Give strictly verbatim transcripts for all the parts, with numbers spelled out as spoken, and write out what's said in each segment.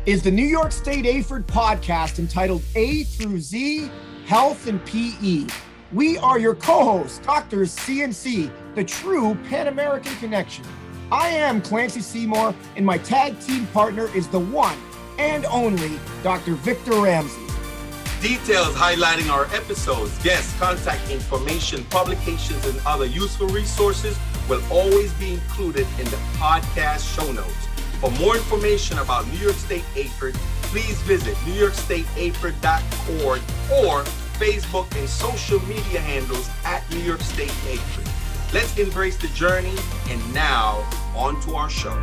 is the New York State A F E R D podcast entitled A through Z, Health and P E. We are your co-hosts, Doctors C and C, the true Pan-American connection. I am Clancy Seymour, and my tag team partner is the one and only Doctor Victor Ramsey. Details highlighting our episodes, guests, contact information, publications, and other useful resources will always be included in the podcast show notes. For more information about New York State A F E R D, please visit new york state a f e r d dot org or Facebook and social media handles at New York State A F E R D. Let's embrace the journey, and now on to our show.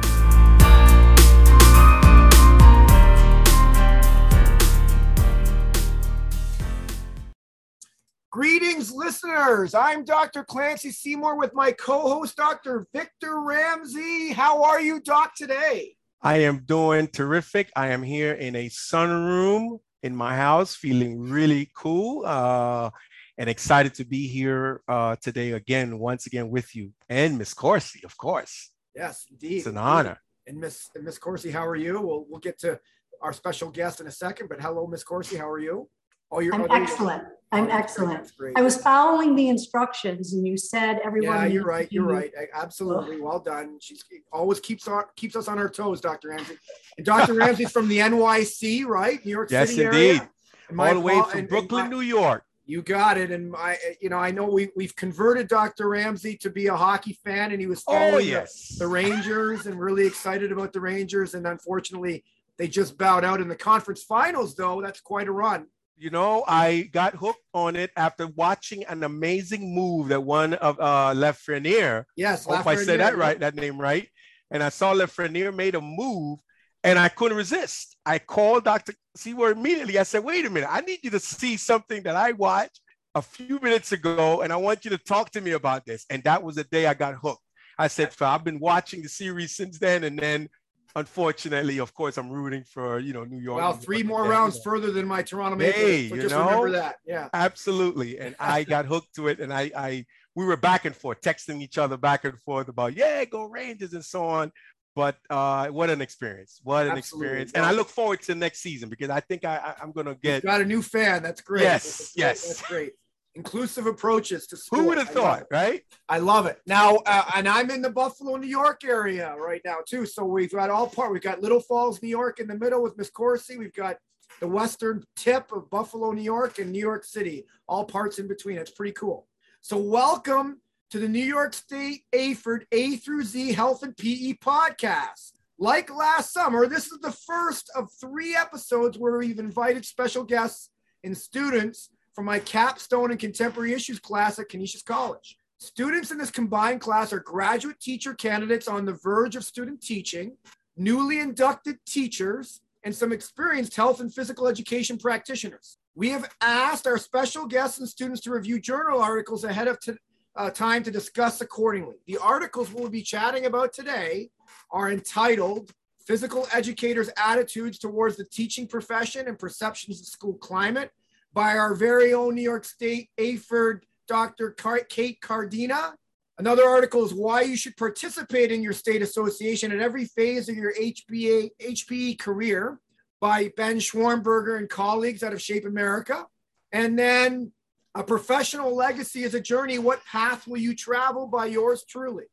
Greetings, listeners. I'm Doctor Clancy Seymour with my co-host, Doctor Victor Ramsey. How are you, Doc, today? I am doing terrific. I am here in a sunroom in my house, feeling really cool uh, and excited to be here uh, today again, once again with you and Miss Corsi, of course. Yes, indeed. It's an honor. And Miss and Miss Corsi, how are you? We'll we'll get to our special guest in a second, but hello, Miss Corsi, how are you? Oh, you're I'm oh, excellent. I'm oh, excellent. I was following the instructions, and you said everyone. Yeah, you're right. You're right. I, absolutely. Well done. She's always keeps our, keeps us on our toes, Doctor Ramsey. And Doctor Ramsey's from the N Y C, right? New York yes, City area. Yes, indeed. My, All the way from and, Brooklyn, and my, New York. You got it. And I, you know, I know we we've converted Doctor Ramsey to be a hockey fan, and he was following oh, yes. the, the Rangers and really excited about the Rangers. And unfortunately, they just bowed out in the conference finals. Though that's quite a run. You know, I got hooked on it after watching an amazing move that one of uh, Lafreniere. Yes, I hope I said that right, that name right. And I saw Lafreniere made a move, and I couldn't resist. I called Doctor Seymour immediately. I said, wait a minute, I need you to see something that I watched a few minutes ago, and I want you to talk to me about this. And that was the day I got hooked. I said, I've been watching the series since then, and then unfortunately, of course, I'm rooting for, you know, New York. Well, three more rounds further than my Toronto Maple Leafs. Hey, so just know? remember that. Yeah, absolutely. And I got hooked to it, and I, I, we were back and forth, texting each other back and forth about, yeah, go Rangers and so on. But uh, what an experience! What an absolutely. experience! And I look forward to next season because I think I, I I'm gonna get. You've got a new fan. That's great. Yes, that's yes, that's great. Inclusive approaches to sport. Who would have thought, right? I love it. Now, uh, and I'm in the Buffalo, New York area right now too. So we've got all part. We've got Little Falls, New York in the middle with Miss Corsi. We've got the western tip of Buffalo, New York, and New York City, all parts in between. It's pretty cool. So welcome to the New York State A F E R D A through Z Health and P E podcast. Like last summer, this is the first of three episodes where we've invited special guests and students from my capstone and contemporary issues class at Canisius College. Students in this combined class are graduate teacher candidates on the verge of student teaching, newly inducted teachers, and some experienced health and physical education practitioners. We have asked our special guests and students to review journal articles ahead of t- uh, time to discuss accordingly. The articles we'll be chatting about today are entitled Physical Educators' Attitudes Towards the Teaching Profession and Perceptions of School Climate by our very own New York State A F E R D Doctor Car- Kate Cardina. Another article is Why You Should Participate in Your State Association at Every Phase of Your H B A, H P E Career by Ben Schwarmberger and colleagues out of Shape America. And then A Professional Legacy is a Journey. What path will you travel by yours truly?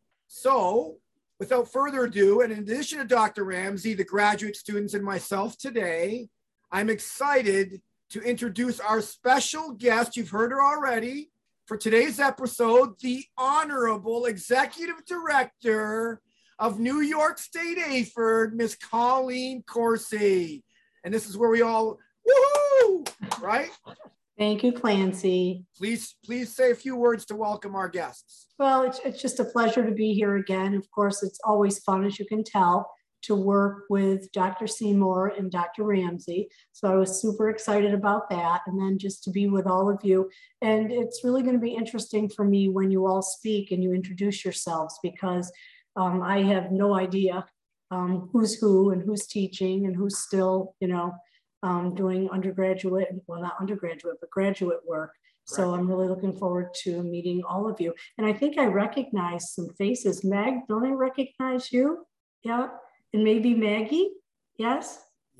So without further ado, and in addition to Doctor Ramsey, the graduate students, and myself today, I'm excited to introduce our special guest. You've heard her already. For today's episode, the Honorable Executive Director of New York State A F E R D, Miss Colleen Corsi. And this is where we all, woohoo, right? Thank you, Clancy. Please, please say a few words to welcome our guests. Well, it's, it's just a pleasure to be here again. Of course, it's always fun, as you can tell, to work with Doctor Seymour and Doctor Ramsey. So I was super excited about that. And then just to be with all of you. And it's really going to be interesting for me when you all speak and you introduce yourselves, because um, I have no idea um, who's who and who's teaching and who's still, you know, um, doing undergraduate, well, not undergraduate, but graduate work. So right. I'm really looking forward to meeting all of you. And I think I recognize some faces. Meg, don't I recognize you? Yeah. And maybe Maggie? Yes?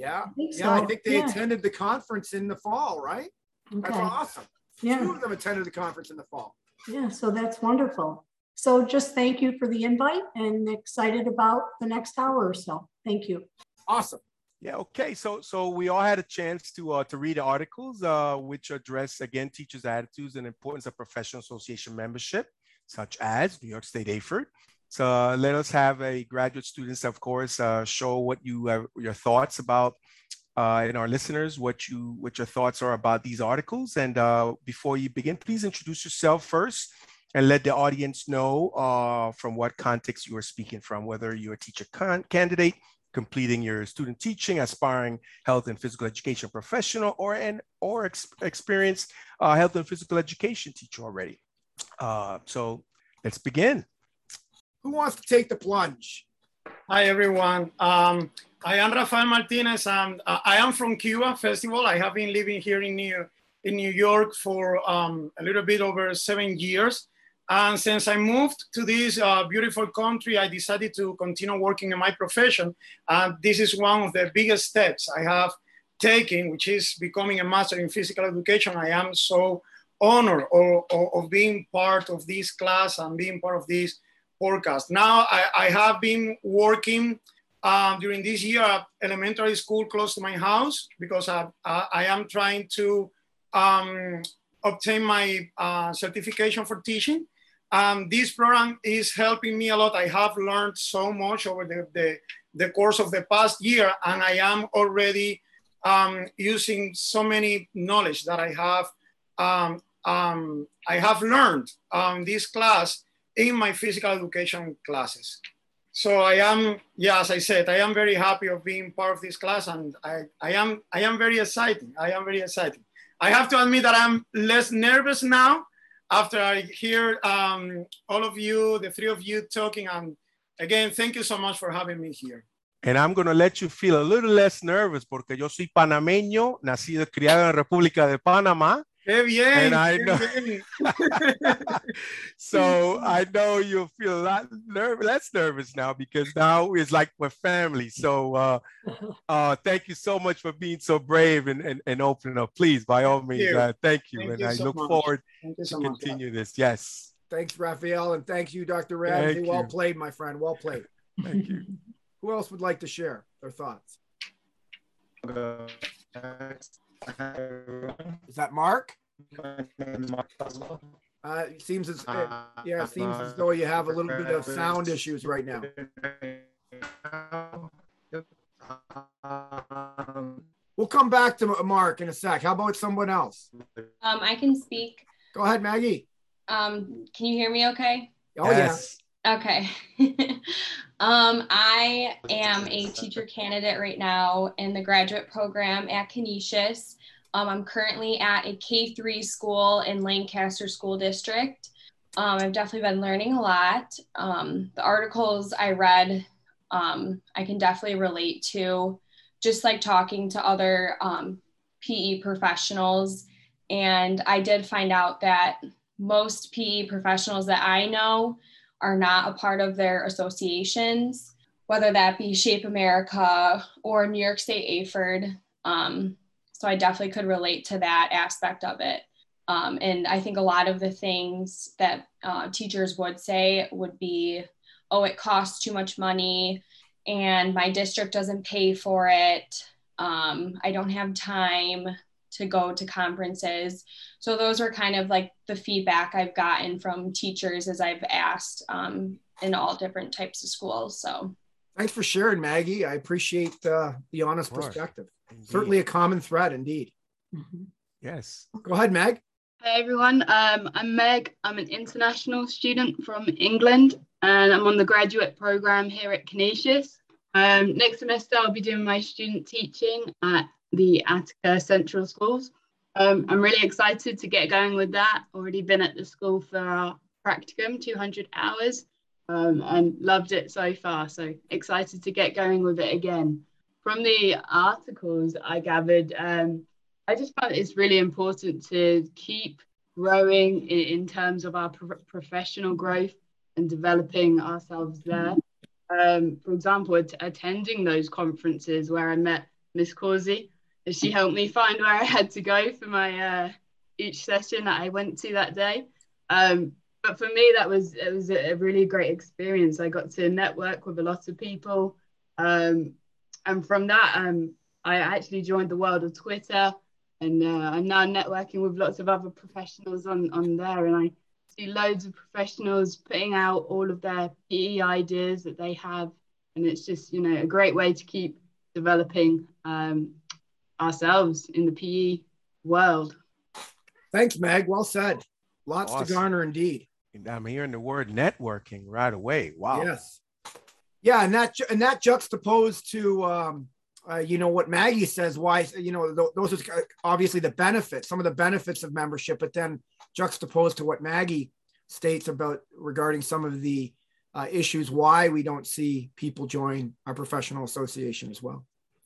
Yeah. I think Yeah. so. I think they Yeah. attended the conference in the fall, right? That's Okay. awesome. Yeah. Two of them attended the conference in the fall. Yeah, so that's wonderful. So just thank you for the invite and excited about the next hour or so. Thank you. Awesome. Yeah, okay. So so we all had a chance to uh, to read the articles uh, which address, again, teachers' attitudes and importance of professional association membership, such as New York State A F E R D. So uh, let us have a graduate students, of course, uh, show what you uh, your thoughts about, uh, and our listeners, what you what your thoughts are about these articles. And uh, before you begin, please introduce yourself first and let the audience know uh, from what context you are speaking from, whether you're a teacher con- candidate, completing your student teaching, aspiring health and physical education professional, or an or ex- experienced uh, health and physical education teacher already. Uh, so let's begin. Who wants to take the plunge? Hi, everyone. Um, I am Rafael Martinez, and uh, I am from Cuba, first of all. I have been living here in New, in New York for um, a little bit over seven years. And since I moved to this uh, beautiful country, I decided to continue working in my profession. And this is one of the biggest steps I have taken, which is becoming a master in physical education. I am so honored of, of, of being part of this class and being part of this podcast. Now, I, I have been working um, during this year at elementary school close to my house because I, I, I am trying to um, obtain my uh, certification for teaching. Um, this program is helping me a lot. I have learned so much over the, the, the course of the past year, and I am already um, using so many knowledge that I have um, um, I have learned in um, this class in my physical education classes. So I am, yeah, as I said, I am very happy of being part of this class, and I, I am I am very excited. I am very excited. I have to admit that I'm less nervous now after I hear um, all of you, the three of you talking. And again, thank you so much for having me here. And I'm going to let you feel a little less nervous porque yo soy panameño, nacido y criado en la República de Panamá. Qué bien, and I qué know, bien. So I know you'll feel a lot nervous, less nervous now, because now it's like we're family. So uh, uh, thank you so much for being so brave and, and, and opening up. Please, by all means, you. uh, thank you. Thank and you I so look much. forward Thank you to so much. continue this. Yes. Thanks, Raphael, and thank you, Doctor Ramsey. Thank Well you. played, my friend. Well played. Thank you. Who else would like to share their thoughts? Is that Mark? Uh, it seems as uh, yeah, it seems as though you have a little bit of sound issues right now. We'll come back to Mark in a sec. How about someone else? Um, I can speak. Go ahead, Maggie. Um, can you hear me okay? Oh, Yes. Okay. um, I am a teacher candidate right now in the graduate program at Canisius. Um, I'm currently at a K three school in Lancaster School District. Um, I've definitely been learning a lot. Um, the articles I read, um, I can definitely relate to, just like talking to other um, P E professionals. And I did find out that most P E professionals that I know are not a part of their associations, whether that be Shape America or New York State A F E R D. Um, so I definitely could relate to that aspect of it. Um, and I think a lot of the things that uh, teachers would say would be, oh, it costs too much money and my district doesn't pay for it. Um, I don't have time to go to conferences. So those are kind of like the feedback I've gotten from teachers as I've asked um, in all different types of schools. So thanks for sharing, Maggie. I appreciate uh, the honest perspective. Indeed. Certainly a common thread, indeed. Mhm. Yes. Go ahead, Meg. Hey everyone, um, I'm Meg. I'm an international student from England and I'm on the graduate program here at Canisius. Um, next semester I'll be doing my student teaching at the Attica Central Schools. Um, I'm really excited to get going with that. Already been at the school for our practicum, two hundred hours, um, and loved it so far. So excited to get going with it again. From the articles I gathered, um, I just found it's really important to keep growing in, in terms of our pro- professional growth and developing ourselves there. Um, for example, at- attending those conferences where I met Miss Causey. She helped me find where I had to go for my uh, each session that I went to that day. Um, but for me, that was it was a really great experience. I got to network with a lot of people, um, and from that, um, I actually joined the world of Twitter, and uh, I'm now networking with lots of other professionals on on there, and I see loads of professionals putting out all of their P E ideas that they have, and it's just, you know, a great way to keep developing um, ourselves in the P E world. Thanks, Meg. Well said. Lots Awesome. to garner indeed. I'm hearing the word networking right away. Wow. Yes. Yeah, and that and that juxtaposed to um, uh, you know, what Maggie says. Why, you know, th- those are obviously the benefits, some of the benefits of membership, but then juxtaposed to what Maggie states about regarding some of the uh, issues why we don't see people join our professional association as well.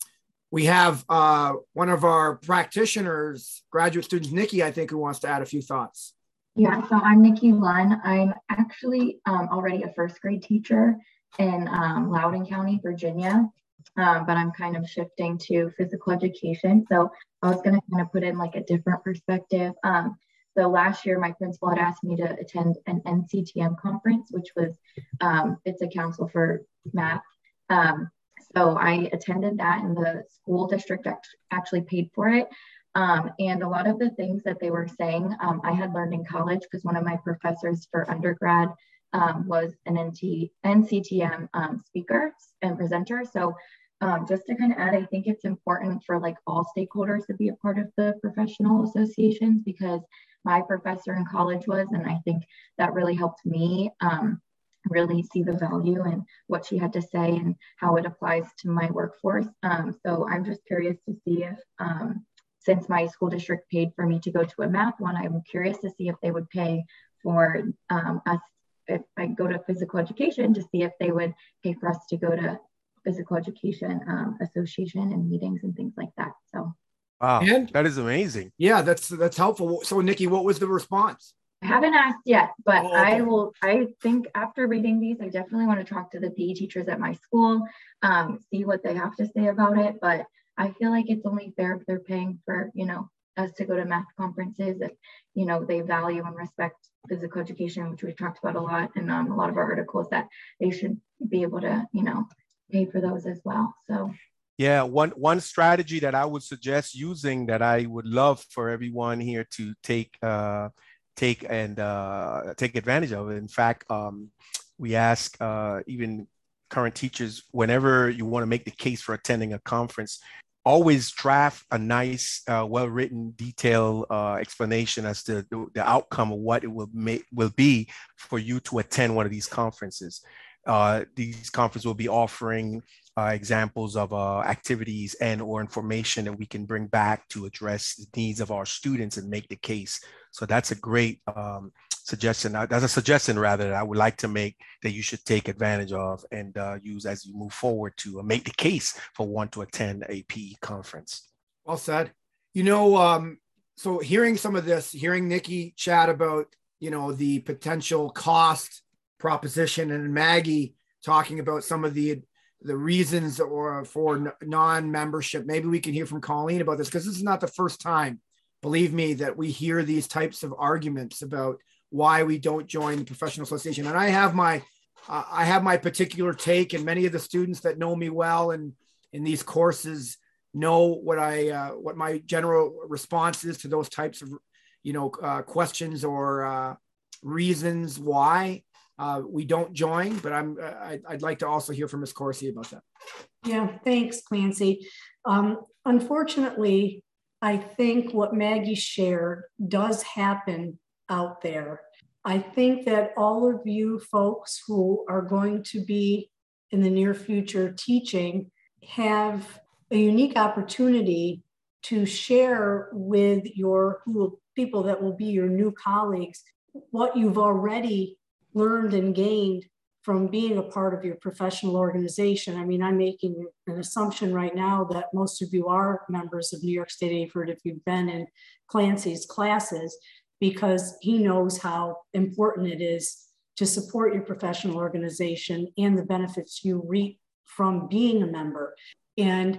We have uh, one of our practitioners, graduate students, Nikki, I think, who wants to add a few thoughts. Yeah, so I'm Nikki Lunn. I'm actually um, already a first grade teacher in um, Loudoun County, Virginia, um, but I'm kind of shifting to physical education. So I was going to kind of put in like a different perspective. Um, so last year, my principal had asked me to attend an N C T M conference, which was, um, it's a council for math. Um, so I attended that, and the school district actually paid for it. Um, and a lot of the things that they were saying, um, I had learned in college because one of my professors for undergrad um, was an N C T M um, speaker and presenter. So um, just to kind of add, I think it's important for like all stakeholders to be a part of the professional associations, because my professor in college was, and I think that really helped me um, really see the value in what she had to say and how it applies to my workforce. Um, so I'm just curious to see if, um, since my school district paid for me to go to a math one, I'm curious to see if they would pay for um, us, if I go to physical education, to see if they would pay for us to go to physical education um, association and meetings and things like that. So. Wow, and, that is amazing. Yeah, that's that's helpful. So, Nikki, what was the response? I haven't asked yet, but oh, okay. I will. I think after reading these, I definitely want to talk to the P E teachers at my school, um, see what they have to say about it. But I feel like it's only fair if they're paying for, you know, us to go to math conferences, if, you know, they value and respect physical education, which we've talked about a lot in um, a lot of our articles, that they should be able to, you know, pay for those as well. So. Yeah, one one strategy that I would suggest using, that I would love for everyone here to take uh, take and uh, take advantage of it. In fact, um, we ask uh, even current teachers, whenever you want to make the case for attending a conference, always draft a nice, uh, well-written, detailed uh, explanation as to the, the outcome of what it will make will be for you to attend one of these conferences. Uh, these conferences will be offering uh, examples of uh, activities and or information that we can bring back to address the needs of our students and make the case. So that's a great um, suggestion. That's a suggestion rather that I would like to make, that you should take advantage of and uh, use as you move forward to uh, make the case for one to attend a P E conference. Well said. You know, um, so hearing some of this, hearing Nikki chat about, you know, the potential cost proposition, and Maggie talking about some of the the reasons or for non-membership. Maybe we can hear from Colleen about this, because this is not the first time, believe me, that we hear these types of arguments about why we don't join the professional association. And I have my uh, I have my particular take, and many of the students that know me well and in these courses know what I uh, what my general response is to those types of, you know, uh, questions or uh, reasons why Uh, we don't join, but I'm, uh, I'd like to also hear from Miz Corsi about that. Yeah, thanks, Clancy. Um, unfortunately, I think what Maggie shared does happen out there. I think that all of you folks who are going to be in the near future teaching have a unique opportunity to share with your who, people that will be your new colleagues what you've already learned and gained from being a part of your professional organization. I mean, I'm making an assumption right now that most of you are members of New York State A F E R D if you've been in Clancy's classes, because he knows how important it is to support your professional organization and the benefits you reap from being a member. And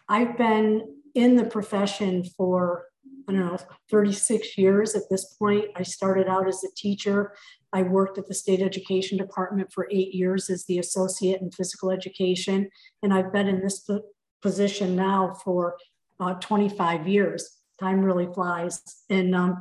I've been in the profession for, I don't know, thirty-six years at this point. I started out as a teacher. I worked at the state education department for eight years as the associate in physical education. And I've been in this position now for uh, twenty-five years. Time really flies. And, um,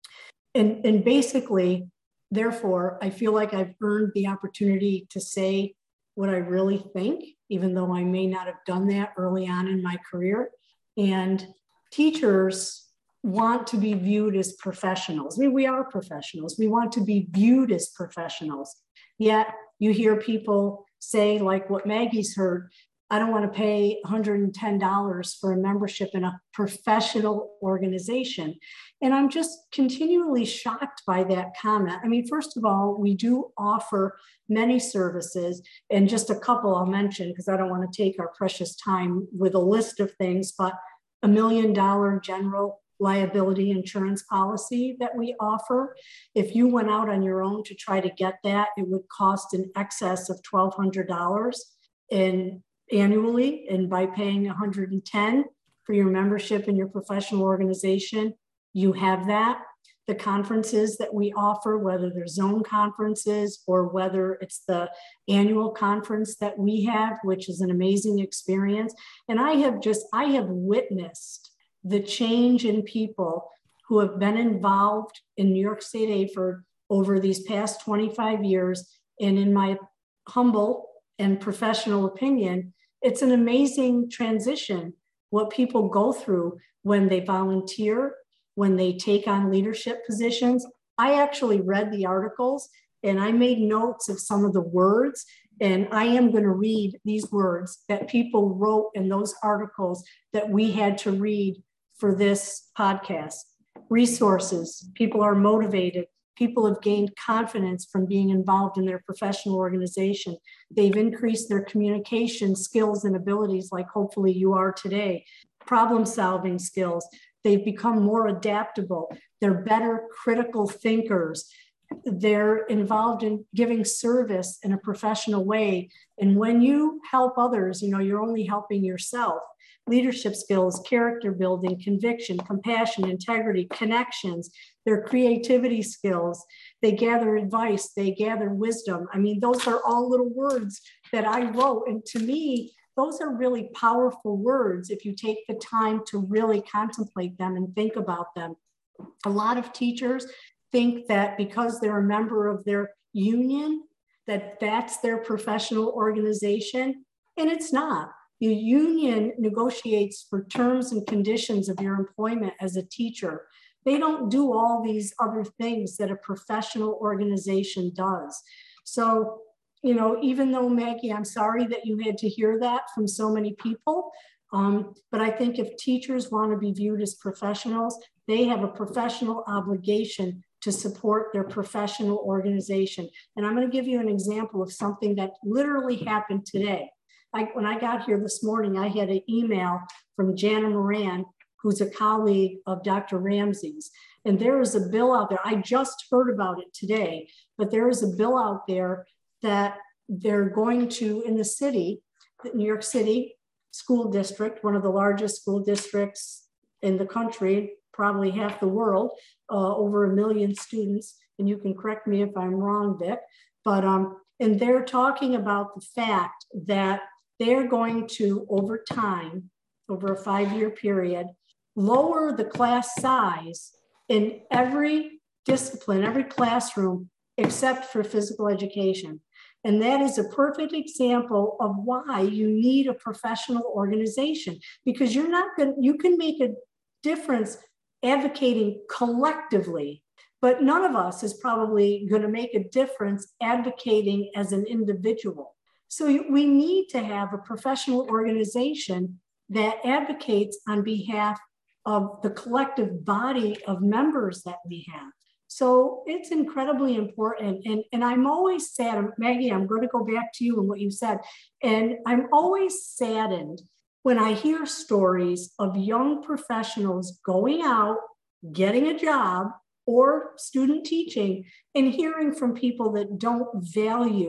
and, and basically, therefore, I feel like I've earned the opportunity to say what I really think, even though I may not have done that early on in my career. And teachers want to be viewed as professionals. I mean, we are professionals. We want to be viewed as professionals. Yet you hear people say, like what Maggie's heard, I don't want to pay one hundred ten dollars for a membership in a professional organization. And I'm just continually shocked by that comment. I mean, first of all, we do offer many services, and just a couple I'll mention because I don't want to take our precious time with a list of things, but a million dollar general liability insurance policy that we offer. If you went out on your own to try to get that, it would cost in excess of twelve hundred dollars in annually, and by paying one hundred ten dollars for your membership in your professional organization, you have that. The conferences that we offer, whether they're zone conferences or whether it's the annual conference that we have, which is an amazing experience. And I have just, I have witnessed the change in people who have been involved in New York State A F E R over these past twenty-five years. And in my humble and professional opinion, it's an amazing transition, what people go through when they volunteer, when they take on leadership positions. I actually read the articles and I made notes of some of the words, and I am going to read these words that people wrote in those articles that we had to read for this podcast. Resources, people are motivated. People have gained confidence from being involved in their professional organization. They've increased their communication skills and abilities, like hopefully you are today. Problem-solving skills. They've become more adaptable. They're better critical thinkers. They're involved in giving service in a professional way. And when you help others, you know, you're only helping yourself. Leadership skills, character building, conviction, compassion, integrity, connections, their creativity skills. They gather advice, they gather wisdom. I mean, those are all little words that I wrote. And to me, those are really powerful words if you take the time to really contemplate them and think about them. A lot of teachers think that because they're a member of their union, that that's their professional organization, and it's not. The union negotiates for terms and conditions of your employment as a teacher. They don't do all these other things that a professional organization does. So, you know, even though, Maggie, I'm sorry that you had to hear that from so many people, um, but I think if teachers want to be viewed as professionals, they have a professional obligation to support their professional organization. And I'm going to give you an example of something that literally happened today. I, when I got here this morning, I had an email from Jana Moran, who's a colleague of Doctor Ramsey's. And there is a bill out there. I just heard about it today, but there is a bill out there that they're going to, in the city, the New York City School District, one of the largest school districts in the country, probably half the world, uh, over a million students. And you can correct me if I'm wrong, Vic, but, um, and they're talking about the fact that they're going to, over time, over a five-year period, lower the class size in every discipline, every classroom, except for physical education. And that is a perfect example of why you need a professional organization, because you're not going to, you can make a difference advocating collectively, but none of us is probably going to make a difference advocating as an individual. So we need to have a professional organization that advocates on behalf of the collective body of members that we have. So it's incredibly important. And, and I'm always sad, Maggie, I'm going to go back to you and what you said. And I'm always saddened when I hear stories of young professionals going out, getting a job or student teaching, and hearing from people that don't value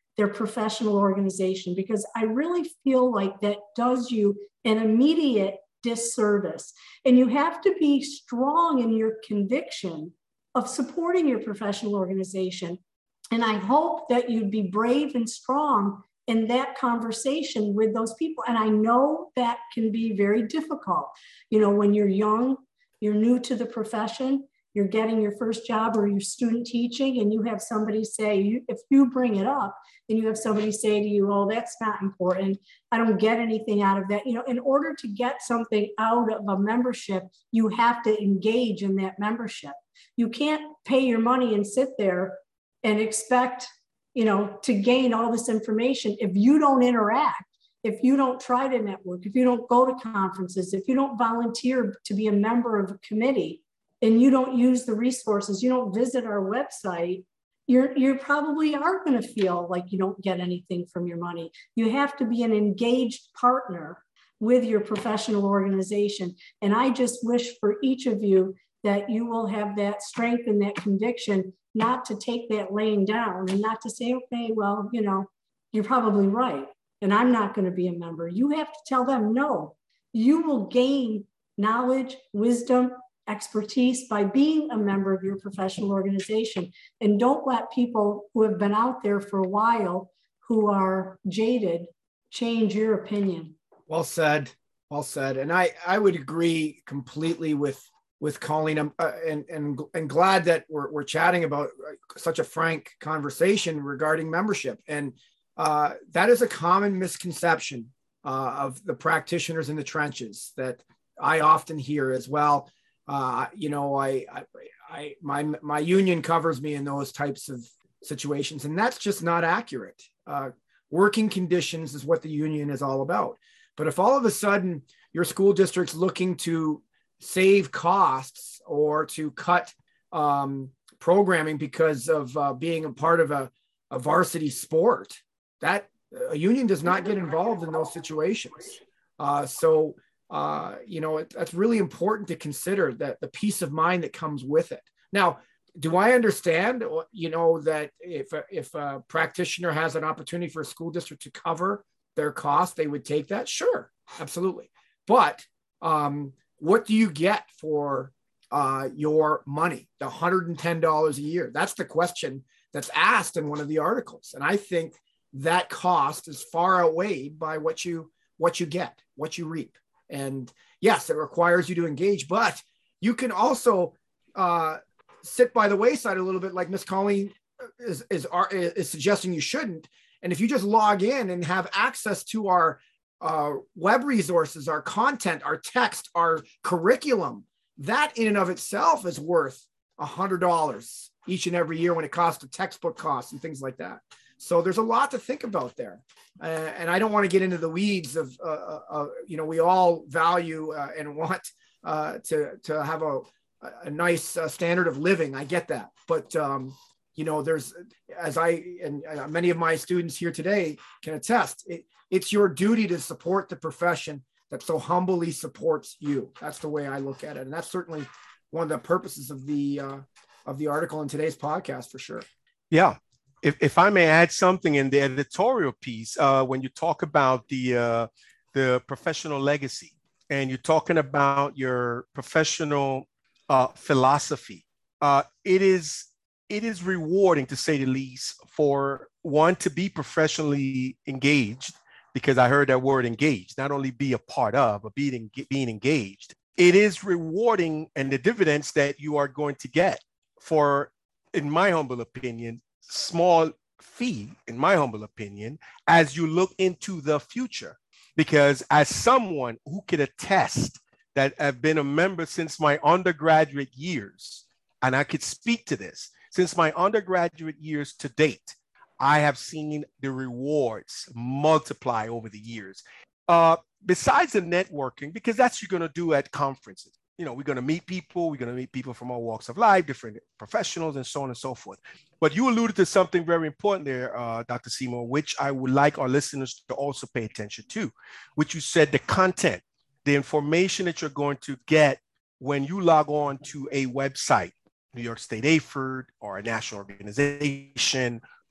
their professional organization, because I really feel like that does you an immediate disservice. And you have to be strong in your conviction of supporting your professional organization. And I hope that you'd be brave and strong in that conversation with those people. And I know that can be very difficult. You know, when you're young, you're new to the profession, you're getting your first job or you're student teaching, and you have somebody say, you, if you bring it up, and you have somebody say to you, oh, that's not important, I don't get anything out of that. You know, in order to get something out of a membership, you have to engage in that membership. You can't pay your money and sit there and expect, you know, to gain all this information if you don't interact, if you don't try to network, if you don't go to conferences, if you don't volunteer to be a member of a committee, and you don't use the resources, you don't visit our website, you're, you probably are going to feel like you don't get anything from your money. You have to be an engaged partner with your professional organization. And I just wish for each of you that you will have that strength and that conviction not to take that laying down and not to say, okay, well, you know, you're probably right, and I'm not going to be a member. You have to tell them, no, you will gain knowledge, wisdom, expertise by being a member of your professional organization. And don't let people who have been out there for a while, who are jaded, change your opinion. Well said. Well said. And I, I would agree completely with, with Colleen. Um, uh, and, and, and glad that we're, we're chatting about such a frank conversation regarding membership. And uh, that is a common misconception uh, of the practitioners in the trenches that I often hear as well. Uh, you know, I, I, I, my, my union covers me in those types of situations, and that's just not accurate. Uh, working conditions is what the union is all about. But if all of a sudden your school district's looking to save costs or to cut um, programming because of uh, being a part of a, a varsity sport, that a union does not get involved in those situations. Uh, so, Uh, you know, it, that's really important to consider, that the peace of mind that comes with it. Now, do I understand, you know, that if a, if a practitioner has an opportunity for a school district to cover their costs, they would take that? Sure, absolutely. But um, what do you get for uh, your money, the one hundred ten dollars a year? That's the question that's asked in one of the articles. And I think that cost is far outweighed by what you, what you get, what you reap. And yes, it requires you to engage, but you can also uh, sit by the wayside a little bit, like Miss Colleen is, is, is suggesting you shouldn't. And if you just log in and have access to our uh, web resources, our content, our text, our curriculum, that in and of itself is worth one hundred dollars each and every year when it costs the textbook costs and things like that. So there's a lot to think about there. Uh, and I don't want to get into the weeds of, uh, uh, you know, we all value uh, and want uh, to, to have a, a nice uh, standard of living. I get that. But, um, you know, there's, as I, and uh, many of my students here today can attest, it, it's your duty to support the profession that so humbly supports you. That's the way I look at it. And that's certainly one of the purposes of the, uh, of the article in today's podcast, for sure. Yeah. If, if I may add something in the editorial piece, uh, when you talk about the, uh, the professional legacy and you're talking about your professional uh, philosophy, uh, it is, it is rewarding, to say the least, for one to be professionally engaged, because I heard that word engaged, not only be a part of, but being, being engaged. It is rewarding, and the dividends that you are going to get for, in my humble opinion, small fee, in my humble opinion, as you look into the future. Because as someone who could attest that I've been a member since my undergraduate years, and I could speak to this, since my undergraduate years to date, I have seen the rewards multiply over the years. Uh, besides the networking, because that's what you're going to do at conferences. You know, we're going to meet people, we're going to meet people from all walks of life, different professionals, and so on and so forth. But you alluded to something very important there, uh, Doctor Seymour, which I would like our listeners to also pay attention to, which you said, the content, the information that you're going to get when you log on to a website, New York State A F E R D or a national organization,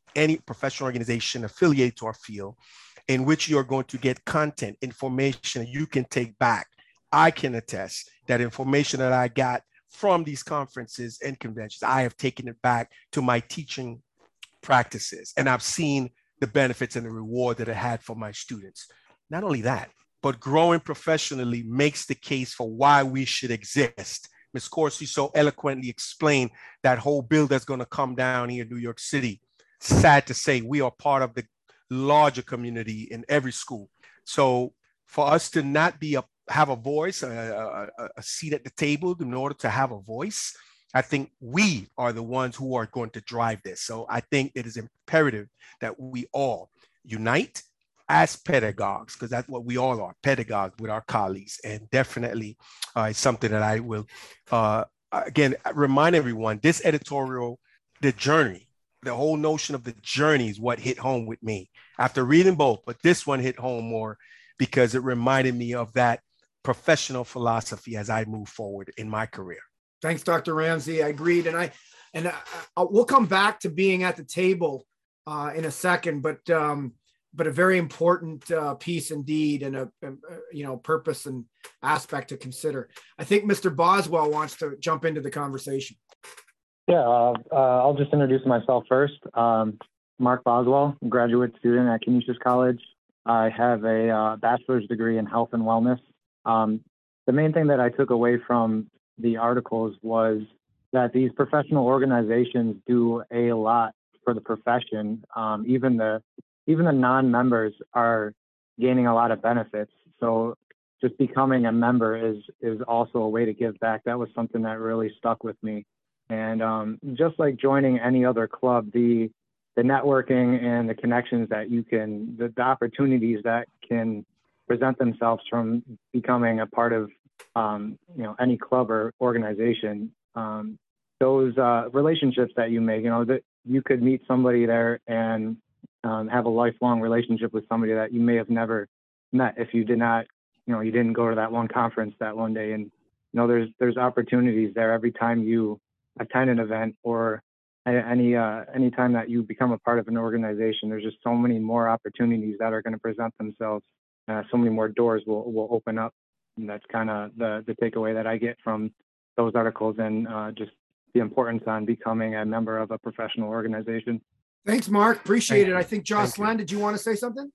any professional organization affiliated to our field, in which you're going to get content, information you can take back. I can attest that information that I got from these conferences and conventions, I have taken it back to my teaching practices, and I've seen the benefits and the reward that it had for my students. Not only that, but growing professionally makes the case for why we should exist. Miz Corsi so eloquently explained that whole bill that's going to come down here in New York City. Sad to say, we are part of the larger community in every school. So for us to not be a have a voice, a, a, a seat at the table in order to have a voice, I think we are the ones who are going to drive this. So I think it is imperative that we all unite as pedagogues, because that's what we all are, pedagogues with our colleagues. And definitely uh, it's something that I will, uh, again, remind everyone, this editorial, the journey, the whole notion of the journey is what hit home with me after reading both, but this one hit home more because it reminded me of that professional philosophy as I move forward in my career. Thanks, Doctor Ramsey. I agreed. And I, and I, I, we'll come back to being at the table uh, in a second, but, um, but a very important uh, piece indeed, and a, a, you know, purpose and aspect to consider. I think Mister Boswell wants to jump into the conversation. Yeah, uh, uh, I'll just introduce myself first. Um, Mark Boswell, graduate student at Canisius College. I have a uh, bachelor's degree in health and wellness. Um, the main thing that I took away from the articles was that these professional organizations do a lot for the profession. Um, even the even the non-members are gaining a lot of benefits. So just becoming a member is is also a way to give back. That was something that really stuck with me. And um, just like joining any other club, the the networking and the connections that you can, the, the opportunities that can present themselves from becoming a part of, um, you know, any club or organization, um, those uh, relationships that you make, you know, that you could meet somebody there and um, have a lifelong relationship with somebody that you may have never met if you did not, you know, you didn't go to that one conference that one day. And, you know, there's there's opportunities there every time you attend an event or any uh, any time that you become a part of an organization. There's just so many more opportunities that are going to present themselves. Uh, so many more doors will, will open up. And that's kind of the, the takeaway that I get from those articles, and uh, just the importance on becoming a member of a professional organization. Thanks, Mark. Appreciate Thank it. you. I think Jocelyn, did you want to say something?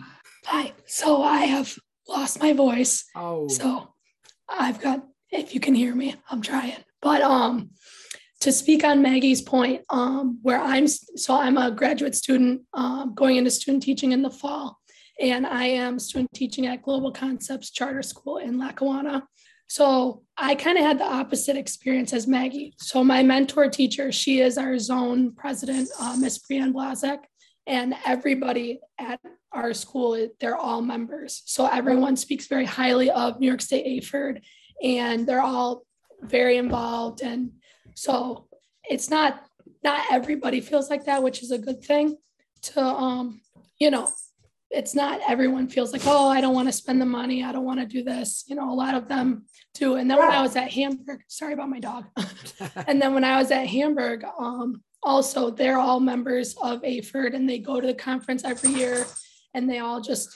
Hi. So I have lost my voice. Oh. So I've got, if you can hear me, I'm trying. But um, to speak on Maggie's point, um, where I'm, so I'm a graduate student um, going into student teaching in the fall, and I am student teaching at Global Concepts Charter School in Lackawanna. So I kind of had the opposite experience as Maggie. So my mentor teacher, she is our zone president, uh, Miss Brianne Blazek, and everybody at our school, they're all members. So everyone speaks very highly of New York State A F E R D, and they're all very involved. And so it's not, not everybody feels like that, which is a good thing to, um, you know, it's not everyone feels like, oh, I don't want to spend the money. I don't want to do this. You know, a lot of them do. And then when I was at Hamburg, sorry about my dog. And then when I was at Hamburg, um, also, they're all members of A F E R D, and they go to the conference every year, and they all just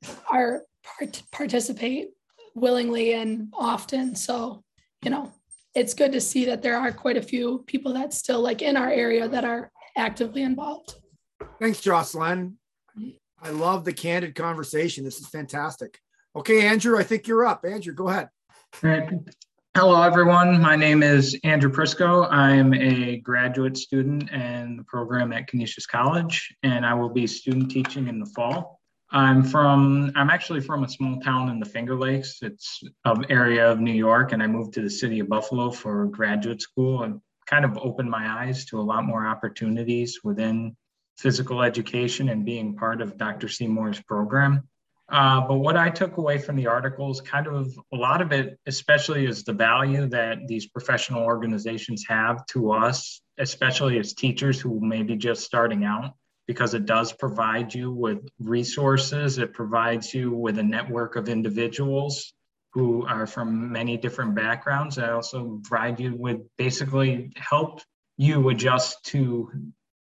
are part- participate willingly and often. So, you know, it's good to see that there are quite a few people that still, like in our area, that are actively involved. Thanks, Jocelyn. I love the candid conversation. This is fantastic. Okay, Andrew, I think you're up. Andrew, go ahead. All right. Hello, everyone. My name is Andrew Prisco. I'm a graduate student in the program at Canisius College, and I will be student teaching in the fall. I'm from, I'm actually from a small town in the Finger Lakes. It's an area of New York, and I moved to the city of Buffalo for graduate school and kind of opened my eyes to a lot more opportunities within physical education and being part of Doctor Seymour's program. Uh, but what I took away from the articles, kind of a lot of it, especially is the value that these professional organizations have to us, especially as teachers who may be just starting out, because it does provide you with resources. It provides you with a network of individuals who are from many different backgrounds. I also provide you with basically help you adjust to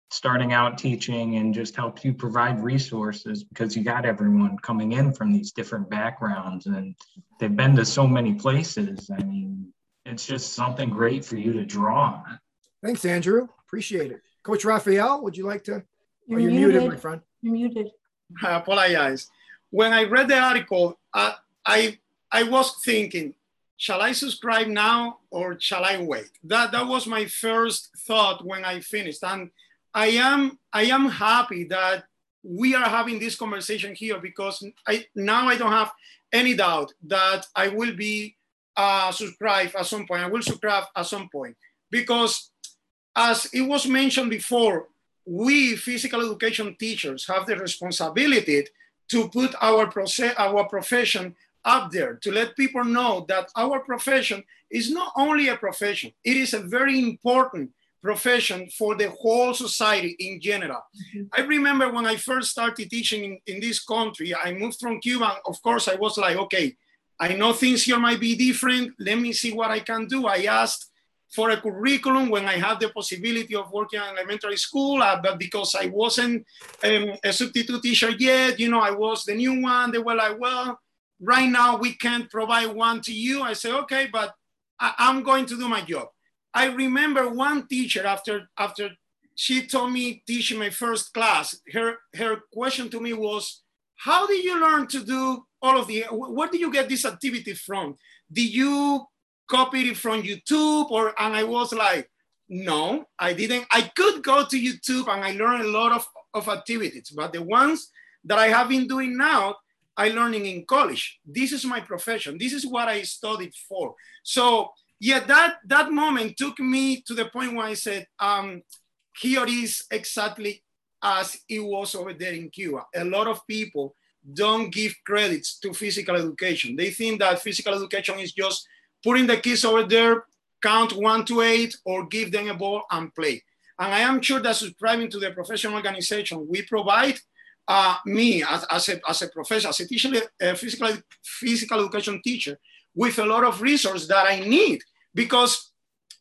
starting out teaching and just helps you provide resources because you got everyone coming in from these different backgrounds and they've been to so many places. I mean, it's just something great for you to draw on. Thanks, Andrew. Appreciate it. Coach Raphael, would you like to? You're, oh, you're muted. muted, my friend. You're muted. I apologize. When I read the article, uh, I I was thinking, shall I subscribe now or shall I wait? That that was my first thought when I finished. And I am I am happy that we are having this conversation here because I now I don't have any doubt that I will be uh, subscribed at some point. I will subscribe at some point because as it was mentioned before, we physical education teachers have the responsibility to put our, proce- our profession up there, to let people know that our profession is not only a profession, it is a very important profession for the whole society in general. Mm-hmm. I remember when I first started teaching in, in this country, I moved from Cuba. Of course, I was like, okay, I know things here might be different. Let me see what I can do. I asked for a curriculum when I had the possibility of working in elementary school, uh, but because I wasn't um, a substitute teacher yet, you know, I was the new one. They were like, well, right now we can't provide one to you. I said, okay, but I- I'm going to do my job. I remember one teacher after, after she told me teaching my first class, her, her question to me was, how did you learn to do all of the, where did you get this activity from? Did you copied it from YouTube or, and I was like, no, I didn't. I could go to YouTube and I learned a lot of, of activities, but the ones that I have been doing now, I learning in college. This is my profession. This is what I studied for. So yeah, that, that moment took me to the point where I said, um, here is exactly as it was over there in Cuba. A lot of people don't give credits to physical education. They think that physical education is just putting the kids over there, count one to eight, or give them a ball and play. And I am sure that subscribing to the professional organization, we provide uh, me as, as, a, as a professor, as a teacher, a physical, physical education teacher, with a lot of resources that I need because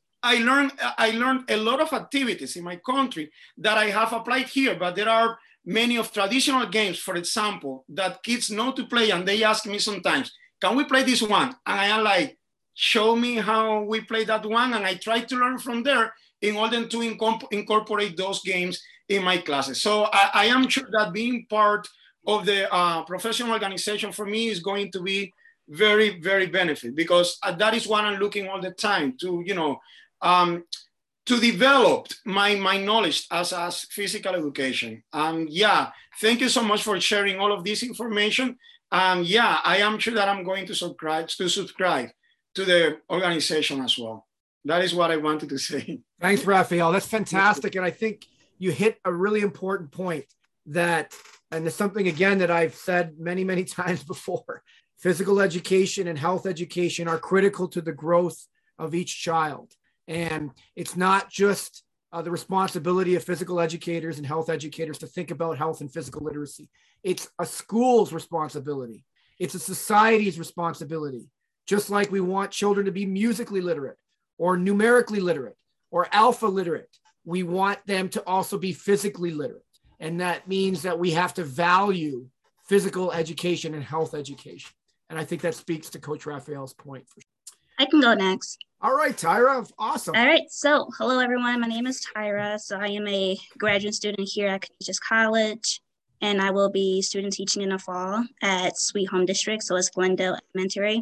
I learned, I learned a lot of activities in my country that I have applied here, but there are many of traditional games, for example, that kids know to play and they ask me sometimes, can we play this one? And I am like, show me how we play that one. And I try to learn from there in order to incorpor- incorporate those games in my classes. So I, I am sure that being part of the uh, professional organization for me is going to be very, very benefit because that is what I'm looking all the time to, you know, um, to develop my, my knowledge as, as physical education. Um, yeah, thank you so much for sharing all of this information. Um, yeah, I am sure that I'm going to subscribe to subscribe to the organization as well. That is what I wanted to say. Thanks, Raphael. That's fantastic. And I think you hit a really important point that, and it's something again that I've said many, many times before, physical education and health education are critical to the growth of each child. And it's not just uh, the responsibility of physical educators and health educators to think about health and physical literacy. It's a school's responsibility. It's a society's responsibility. Just like we want children to be musically literate or numerically literate or alpha literate, we want them to also be physically literate. And that means that we have to value physical education and health education. And I think that speaks to Coach Raphael's point. For sure. I can go next. All right, Tyra, awesome. All right, so hello everyone, my name is Tyra. So I am a graduate student here at Canisius College, and I will be student teaching in the fall at Sweet Home District, so it's Glendale Elementary.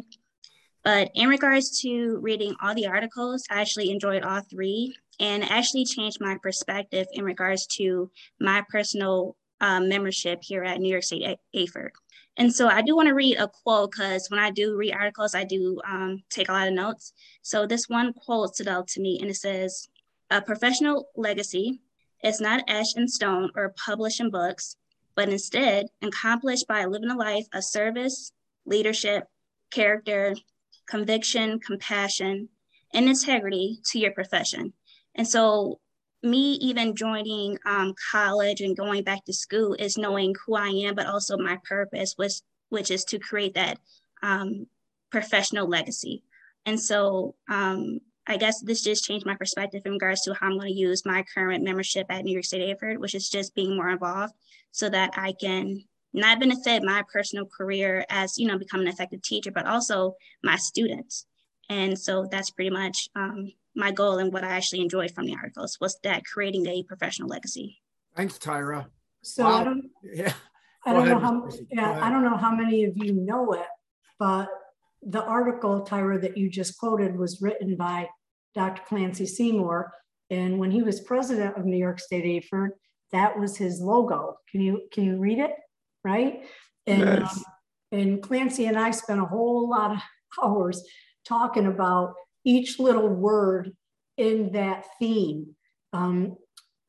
But in regards to reading all the articles, I actually enjoyed all three and actually changed my perspective in regards to my personal um, membership here at New York State A F E R. And so I do want to read a quote because when I do read articles, I do um, take a lot of notes. So this one quote stood out to me and it says, a professional legacy is not etched in stone or published in books, but instead accomplished by living a life of service, leadership, character, conviction, compassion, and integrity to your profession. And so me even joining um, college and going back to school is knowing who I am, but also my purpose, which, which is to create that um, professional legacy. And so um, I guess this just changed my perspective in regards to how I'm going to use my current membership at New York State A F E R D, which is just being more involved so that I can not benefit my personal career as, you know, becoming an effective teacher, but also my students. And so that's pretty much um, my goal and what I actually enjoyed from the articles was that creating a professional legacy. Thanks, Tyra. So Wow. I don't, yeah. I Go don't know ahead, how, Miz Chrissy. Go yeah, ahead. I don't know how many of you know it, but the article, Tyra, that you just quoted was written by Doctor Clancy Seymour. And when he was president of New York State A F E R D, that was his logo. Can you, can you read it? Right? And, Yes. um, and Clancy and I spent a whole lot of hours talking about each little word in that theme, um,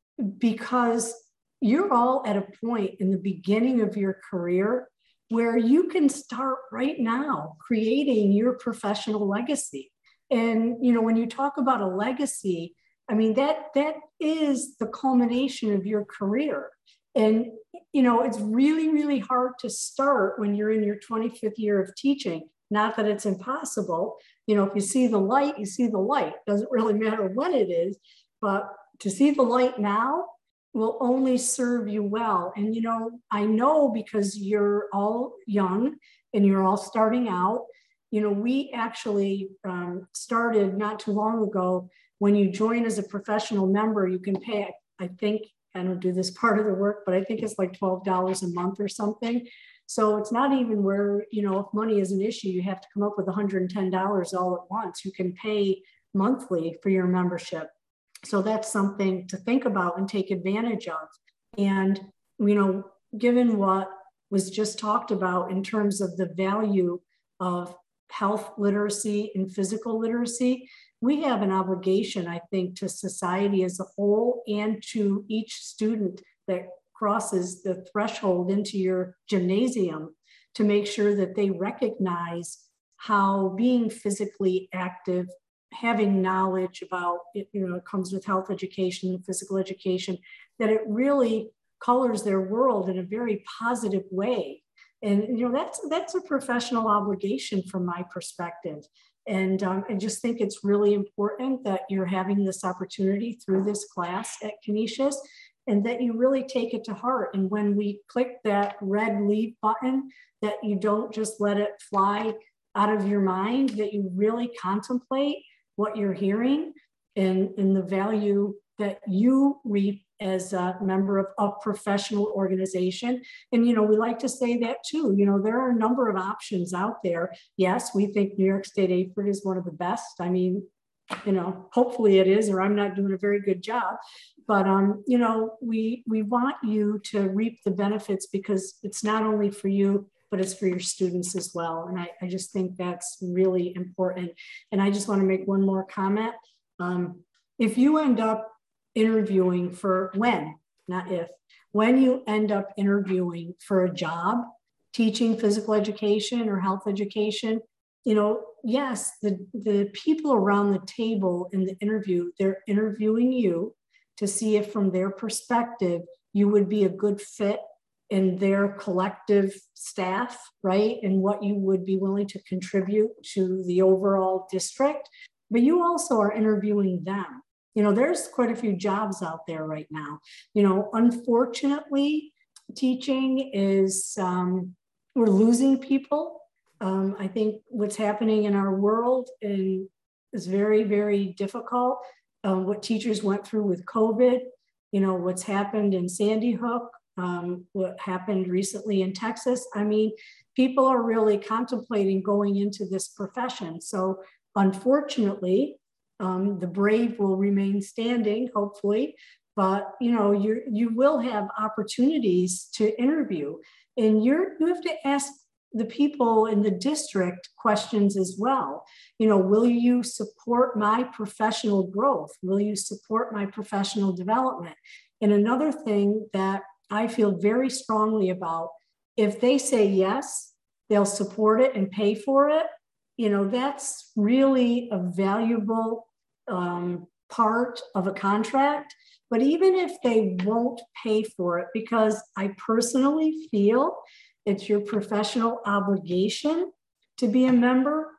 because you're all at a point in the beginning of your career where you can start right now creating your professional legacy. And, you know, when you talk about a legacy, I mean, that that is the culmination of your career. And, you know, it's really, really hard to start when you're in your twenty-fifth year of teaching. Not that it's impossible. You know, if you see the light, you see the light. Doesn't really matter when it is, but to see the light now will only serve you well. And, you know, I know because you're all young and you're all starting out, you know, we actually um, started not too long ago. When you join as a professional member, you can pay, I think, I don't do this part of the work, but I think it's like twelve dollars a month or something. So it's not even where, you know, if money is an issue, you have to come up with one hundred ten dollars all at once. You can pay monthly for your membership. So that's something to think about and take advantage of. And, you know, given what was just talked about in terms of the value of health literacy and physical literacy, we have an obligation, I think, to society as a whole and to each student that crosses the threshold into your gymnasium to make sure that they recognize how being physically active, having knowledge about it, you know, it comes with health education and physical education, that it really colors their world in a very positive way. And, you know, that's, that's a professional obligation from my perspective. And um, I just think it's really important that you're having this opportunity through this class at Canisius and that you really take it to heart. And when we click that red leave button, that you don't just let it fly out of your mind, that you really contemplate what you're hearing and, and the value that you reap as a member of a professional organization. And, you know, we like to say that too, you know, there are a number of options out there. Yes, we think New York State A F E R D is one of the best. I mean, you know, hopefully it is, or I'm not doing a very good job. But, um, you know, we, we want you to reap the benefits because it's not only for you, but it's for your students as well. And I, I just think that's really important. And I just want to make one more comment. Um, if you end up interviewing for when, not if, when you end up interviewing for a job, teaching physical education or health education, you know, yes, the, the people around the table in the interview, they're interviewing you to see if from their perspective, you would be a good fit in their collective staff, right? And what you would be willing to contribute to the overall district. But you also are interviewing them. You know, there's quite a few jobs out there right now. You know, unfortunately, teaching is, um, we're losing people. Um, I think what's happening in our world is, is very, very difficult. Um, what teachers went through with COVID, you know, what's happened in Sandy Hook, um, what happened recently in Texas. I mean, people are really contemplating going into this profession. So unfortunately, um, the brave will remain standing, hopefully, but you know, you you will have opportunities to interview, and you're you have to ask the people in the district questions as well. You know, will you support my professional growth? Will you support my professional development? And another thing that I feel very strongly about, if they say yes, they'll support it and pay for it. You know, that's really a valuable um, part of a contract. But even if they won't pay for it, because I personally feel it's your professional obligation to be a member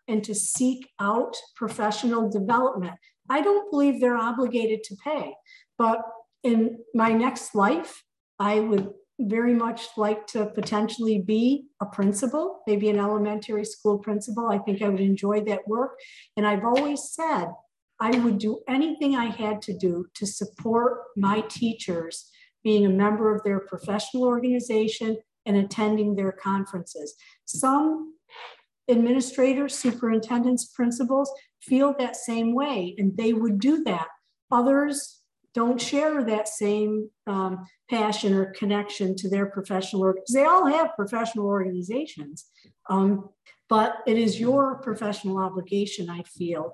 and to seek out professional development. I don't believe they're obligated to pay, but in my next life, I would very much like to potentially be a principal, maybe an elementary school principal. I think I would enjoy that work. And I've always said I would do anything I had to do to support my teachers being a member of their professional organization and attending their conferences. Some administrators, superintendents, principals feel that same way, and they would do that. Others don't share that same um, passion or connection to their professional org. They all have professional organizations, um, but it is your professional obligation, I feel,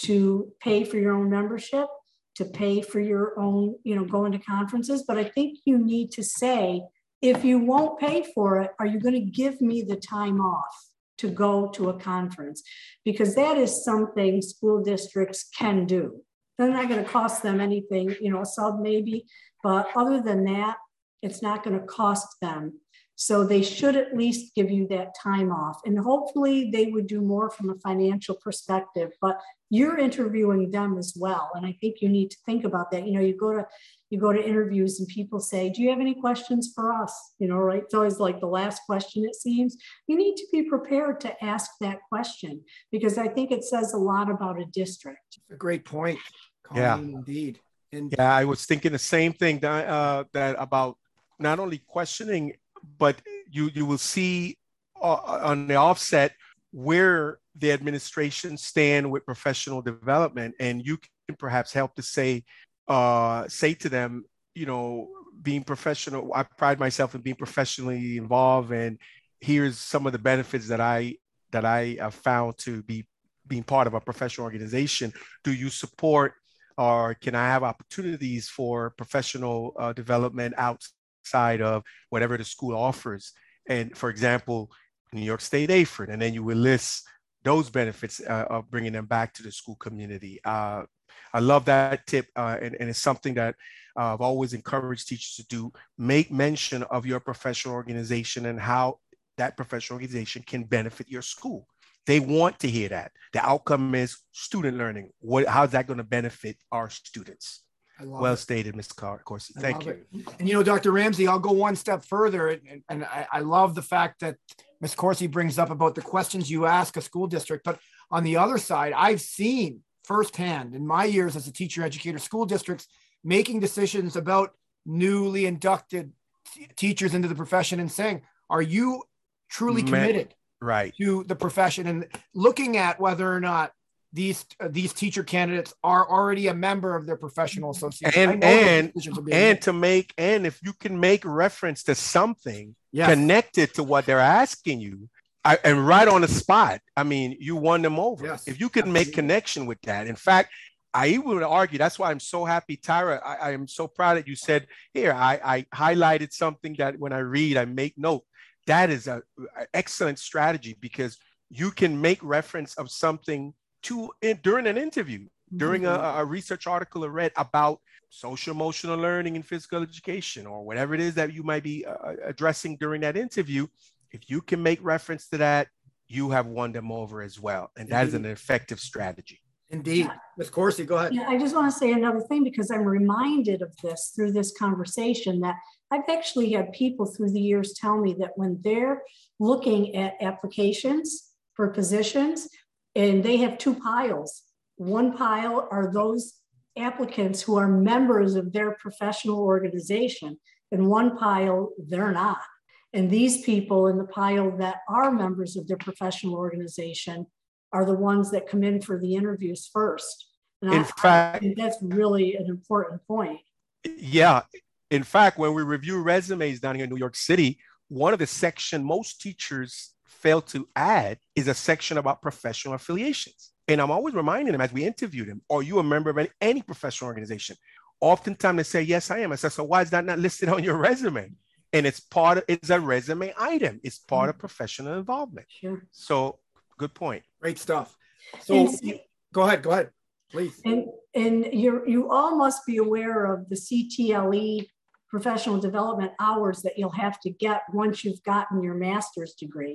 to pay for your own membership, to pay for your own, you know, going to conferences. But I think you need to say, if you won't pay for it, are you going to give me the time off to go to a conference? Because that is something school districts can do. They're not going to cost them anything, you know, a sub maybe, but other than that, it's not going to cost them. So they should at least give you that time off. And hopefully they would do more from a financial perspective, but you're interviewing them as well. And I think you need to think about that. You know, you go to you go to interviews and people say, do you have any questions for us? You know, right? It's always like the last question, it seems. You need to be prepared to ask that question, because I think it says a lot about a district. A great point, Colleen, Yeah. indeed. And Yeah, I was thinking the same thing that, uh, that about not only questioning, but you you will see uh, on the offset where the administration stand with professional development, and you can perhaps help to say uh, say to them, you know, being professional. I pride myself in being professionally involved, and here's some of the benefits that I that I have found to be being part of a professional organization. Do you support, or can I have opportunities for professional uh, development outside of whatever the school offers? And for example, New York State A F E R D, and then you will list those benefits uh, of bringing them back to the school community. Uh, I love that tip, uh, and, and it's something that uh, I've always encouraged teachers to do. Make mention of your professional organization and how that professional organization can benefit your school. They want to hear that. The outcome is student learning. What, how's that going to benefit our students? Well it. stated, Miz Coursey. Thank you. It. And you know, Doctor Ramsey, I'll go one step further, and, and I, I love the fact that Miz Coursey brings up about the questions you ask a school district. But on the other side, I've seen firsthand in my years as a teacher educator, school districts making decisions about newly inducted t- teachers into the profession and saying, are you truly committed Man, right. to the profession? And looking at whether or not these uh, these teacher candidates are already a member of their professional association. And and, and made. to make, and if you can make reference to something yes. connected to what they're asking you, I, and right on the spot, I mean, you won them over. Yes. If you can Absolutely. make connection with that. In fact, I even would argue, that's why I'm so happy, Tyra, I, I am so proud that you said, here, I, I highlighted something that when I read, I make note. That is an excellent strategy, because you can make reference of something to in, during an interview, during mm-hmm. a, a research article I read about social emotional learning and physical education, or whatever it is that you might be uh, addressing during that interview. If you can make reference to that, you have won them over as well. And that Indeed. is an effective strategy. Indeed. Yeah. Miz Coursey, go ahead. Yeah, I just want to say another thing, because I'm reminded of this through this conversation, that I've actually had people through the years tell me that when they're looking at applications for positions, and they have two piles. One pile are those applicants who are members of their professional organization, and one pile, they're not. And these people in the pile that are members of their professional organization are the ones that come in for the interviews first. And in I, fact, I think that's really an important point. Yeah. In fact, when we review resumes down here in New York City, one of the section most teachers fail to add is a section about professional affiliations. And I'm always reminding them as we interview them, are you a member of any, any professional organization? Oftentimes they say, yes, I am. I said, so why is that not listed on your resume? And it's part of, it's a resume item. It's part mm-hmm. of professional involvement. Sure. So good point. Great stuff. So and, go ahead, go ahead, please. And, and you're, you all must be aware of the C T L E professional development hours that you'll have to get once you've gotten your master's degree.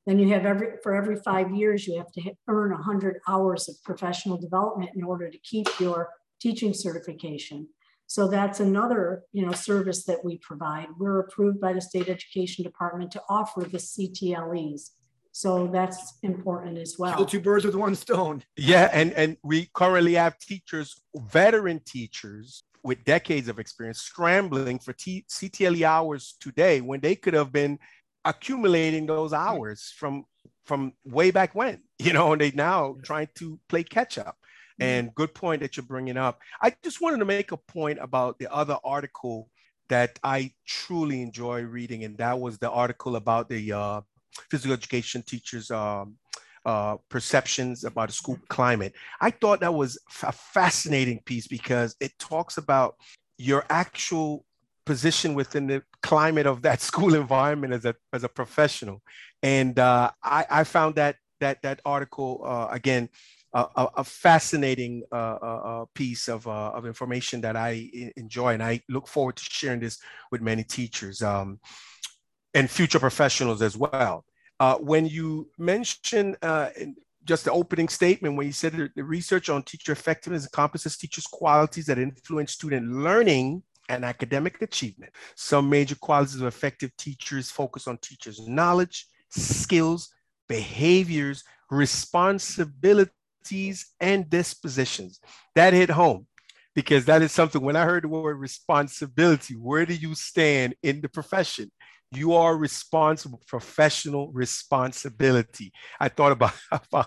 Then you have every, for every five years, you have to earn one hundred hours of professional development in order to keep your teaching certification. So that's another, you know, service that we provide. We're approved by the State Education Department to offer the C T L Es. So that's important as well. Kill two birds with one stone. Yeah, and, and we currently have teachers, veteran teachers with decades of experience scrambling for T- C T L E hours today when they could have been accumulating those hours from, from way back when, you know, and they now trying to play catch up. And good point that you're bringing up. I just wanted to make a point about the other article that I truly enjoy reading, and that was the article about the uh, physical education teachers' um, uh, perceptions about the school climate. I thought that was a fascinating piece because it talks about your actual position within the climate of that school environment as a as a professional, and uh, I, I found that that that article uh, again. A, a fascinating uh, uh, piece of, uh, of information that I enjoy, and I look forward to sharing this with many teachers um, and future professionals as well. Uh, when you mentioned uh, just the opening statement, when you said that the research on teacher effectiveness encompasses teachers' qualities that influence student learning and academic achievement. Some major qualities of effective teachers focus on teachers' knowledge, skills, behaviors, responsibility, and dispositions. That hit home because that is something, when I heard the word responsibility, where do you stand in the profession? You are responsible, professional responsibility. I thought about, about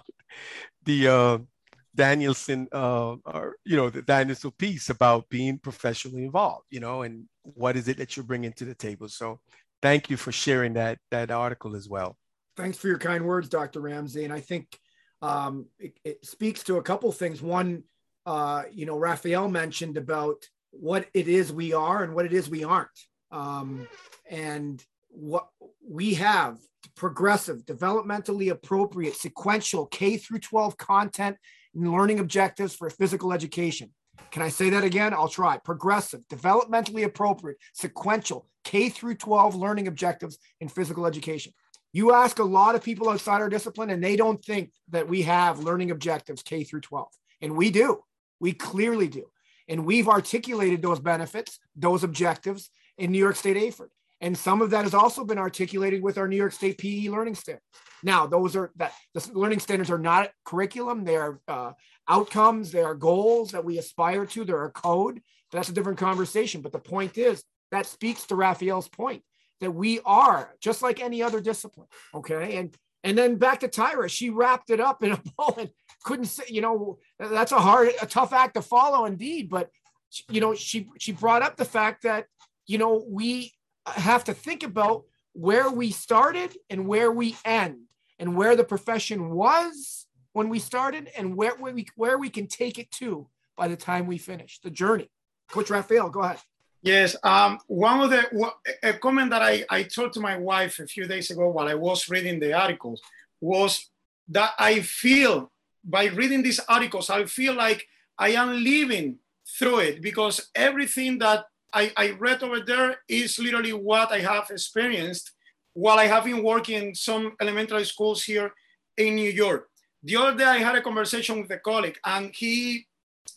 the uh, Danielson, uh, or, you know, the Danielson piece about being professionally involved, you know, and what is it that you're bringing to the table. So thank you for sharing that, that article as well. Thanks for your kind words, Doctor Ramsey. And I think Um, it, it speaks to a couple things. One, uh, you know, Raphael mentioned about what it is we are and what it is we aren't. Um, and what we have progressive, developmentally appropriate, sequential K through twelve content and learning objectives for physical education. Can I say that again? I'll try. Progressive, developmentally appropriate, sequential K through twelve learning objectives in physical education. You ask a lot of people outside our discipline and they don't think that we have learning objectives K through twelve. And we do. We clearly do. And we've articulated those benefits, those objectives in New York State A F E R D. And some of that has also been articulated with our New York State P E learning standards. Now, those are that the learning standards are not curriculum. They are uh, outcomes. They are goals that we aspire to. They're a code. That's a different conversation. But the point is that speaks to Raphael's point, that we are just like any other discipline. Okay. And, and then back to Tyra, she wrapped it up in a bow and couldn't say, you know, that's a hard, a tough act to follow indeed. But, you know, she, she brought up the fact that, you know, we have to think about where we started and where we end and where the profession was when we started and where, where we, where we can take it to by the time we finish the journey. Coach Raphael, go ahead. Yes, um, one of the, a comment that I, I told to my wife a few days ago while I was reading the articles was that I feel, by reading these articles, I feel like I am living through it because everything that I, I read over there is literally what I have experienced while I have been working in some elementary schools here in New York. The other day I had a conversation with a colleague and he,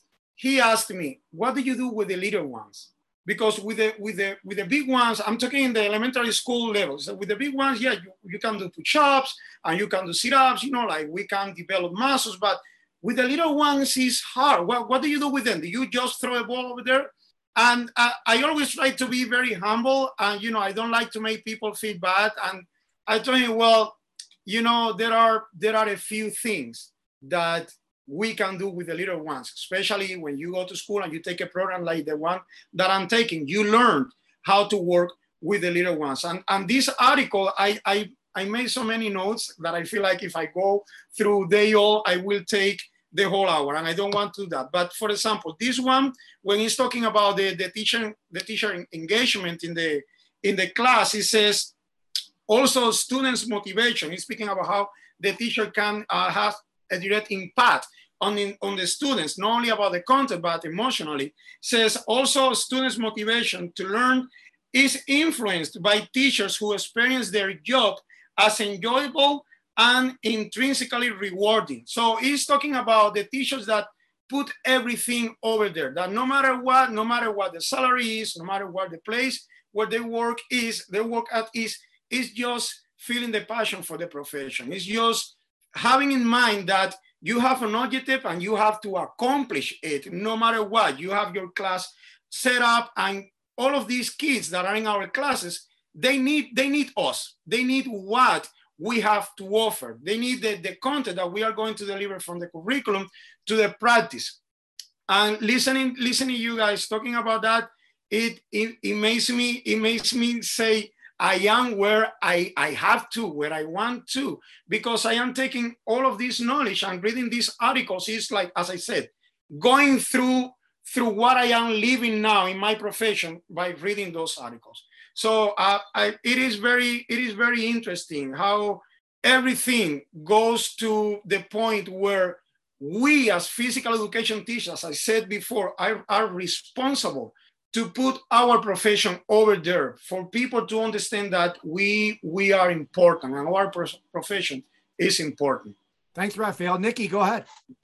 he asked me, what do you do with the little ones? Because with the with the with the big ones, I'm talking in the elementary school levels. So with the big ones, yeah, you, you can do push-ups and you can do sit-ups, you know, like we can develop muscles, but with the little ones, it's hard. What, what do you do with them? Do you just throw a ball over there? And I, I always try to be very humble and, you know, I don't like to make people feel bad. And I told him, well, you know, there are there are a few things that we can do with the little ones, especially when you go to school and you take a program like the one that I'm taking. You learn how to work with the little ones. And, and this article, I, I, I made so many notes that I feel like if I go through they all, I will take the whole hour, and I don't want to do that. But for example, this one, when he's talking about the, the teacher the teacher engagement in the, in the class, he says, also students' motivation. He's speaking about how the teacher can uh, have a direct impact on, in, on the students, not only about the content, but emotionally. Says also students' motivation to learn is influenced by teachers who experience their job as enjoyable and intrinsically rewarding. So he's talking about the teachers that put everything over there, that no matter what, no matter what the salary is, no matter what the place where they work is, they work at is, is just feeling the passion for the profession. It's just having in mind that you have an objective and you have to accomplish it no matter what. You have your class set up, and all of these kids that are in our classes, they need, they need us. They need what we have to offer. They need the, the content that we are going to deliver from the curriculum to the practice. And listening, listening to you guys talking about that, it, it, it makes me, it makes me say, I am where I, I have to, where I want to, because I am taking all of this knowledge and reading these articles. Is like, as I said, going through, through what I am living now in my profession by reading those articles. So uh, I, it is very, it is very interesting how everything goes to the point where we as physical education teachers, as I said before, are, are responsible to put our profession over there for people to understand that we, we are important and our profession is important. Thanks, Rafael. Nikki, go ahead.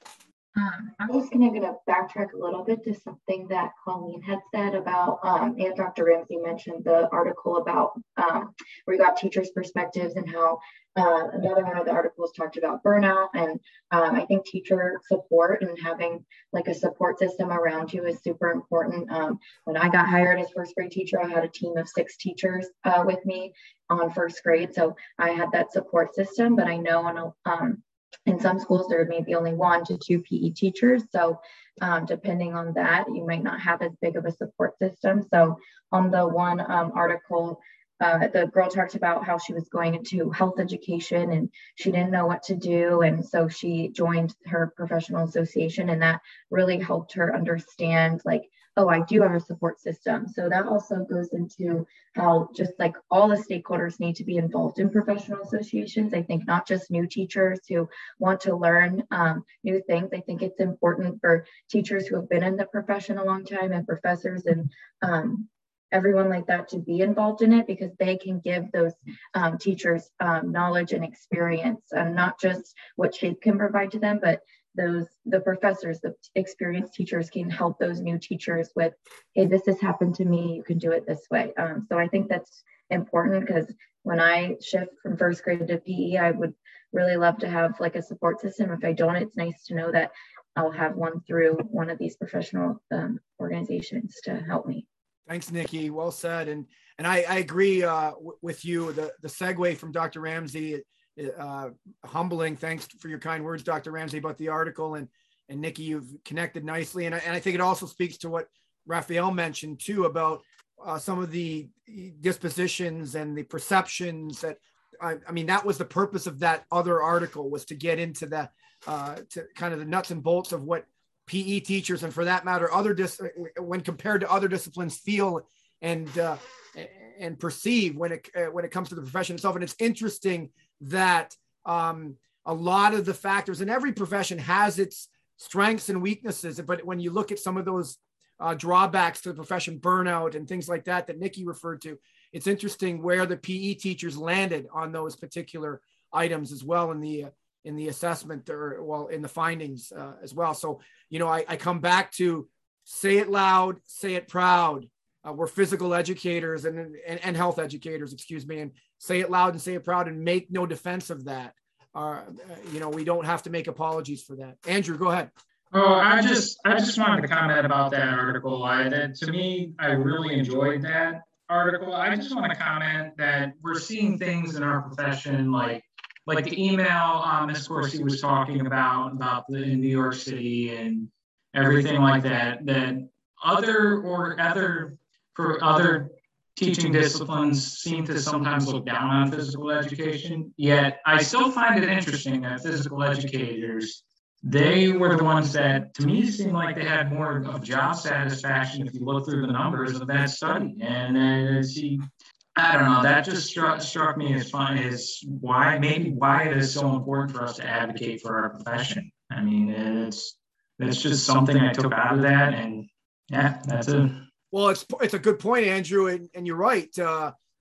Um, I was going to backtrack a little bit to something that Colleen had said about, um, and Doctor Ramsey mentioned the article about um, where you got teachers' perspectives and how uh, another one of the articles talked about burnout. And um, I think teacher support and having like a support system around you is super important. Um, when I got hired as first grade teacher, I had a team of six teachers uh, with me on first grade. So I had that support system, but I know on a, um, in some schools, there may be only one to two P E teachers. So um, depending on that, you might not have as big of a support system. So on the one um, article, uh, the girl talked about how she was going into health education and she didn't know what to do. And so she joined her professional association, and that really helped her understand, like, oh, I do have a support system. So that also goes into how just like all the stakeholders need to be involved in professional associations. I think not just new teachers who want to learn um, new things. I think it's important for teachers who have been in the profession a long time and professors and um, everyone like that to be involved in it, because they can give those um, teachers um, knowledge and experience, and not just what Shape can provide to them, but those the professors, the experienced teachers can help those new teachers with, hey, this has happened to me, you can do it this way. Um, so I think that's important, because when I shift from first grade to P E, I would really love to have like a support system. If I don't, it's nice to know that I'll have one through one of these professional um, organizations to help me. Thanks, Nikki. Well said. And and I, I agree uh, w- with you. The, the segue from Doctor Ramsey, uh, humbling. Thanks for your kind words, Doctor Ramsey, about the article. And, and Nikki, you've connected nicely. And I, and I think it also speaks to what Rafael mentioned too, about uh, some of the dispositions and the perceptions that, I, I mean, that was the purpose of that other article, was to get into the, uh, to kind of the nuts and bolts of what P E teachers, and for that matter, other dis- when compared to other disciplines, feel and uh, and perceive when it uh, when it comes to the profession itself. And it's interesting that um, a lot of the factors, and every profession has its strengths and weaknesses, but when you look at some of those uh, drawbacks to the profession, burnout and things like that that Nikki referred to, it's interesting where the P E teachers landed on those particular items as well in the uh, in the assessment, or well, in the findings uh, as well. So, you know, I, I come back to say it loud, say it proud. Uh, we're physical educators and, and, and health educators, excuse me, and say it loud and say it proud, and make no defense of that. Uh, you know, we don't have to make apologies for that. Andrew, go ahead. Oh, I just, I just wanted to comment about that article. I, that, to me, I really enjoyed that article. I just want to comment that we're seeing things in our profession like Like the email um, Miz Corsi was talking about, about the, in New York City and everything like that, that other or other, for other teaching disciplines seem to sometimes look down on physical education. Yet I still find it interesting that physical educators, they were the ones that, to me, seemed like they had more of job satisfaction if you look through the numbers of that study. And then see, I don't know, that just struck, struck me as fun as why, maybe why it is so important for us to advocate for our profession. I mean, it's, it's just something I took out of that, and yeah, that's it. Well, it's, it's a good point, Andrew. And, and you're right. Uh,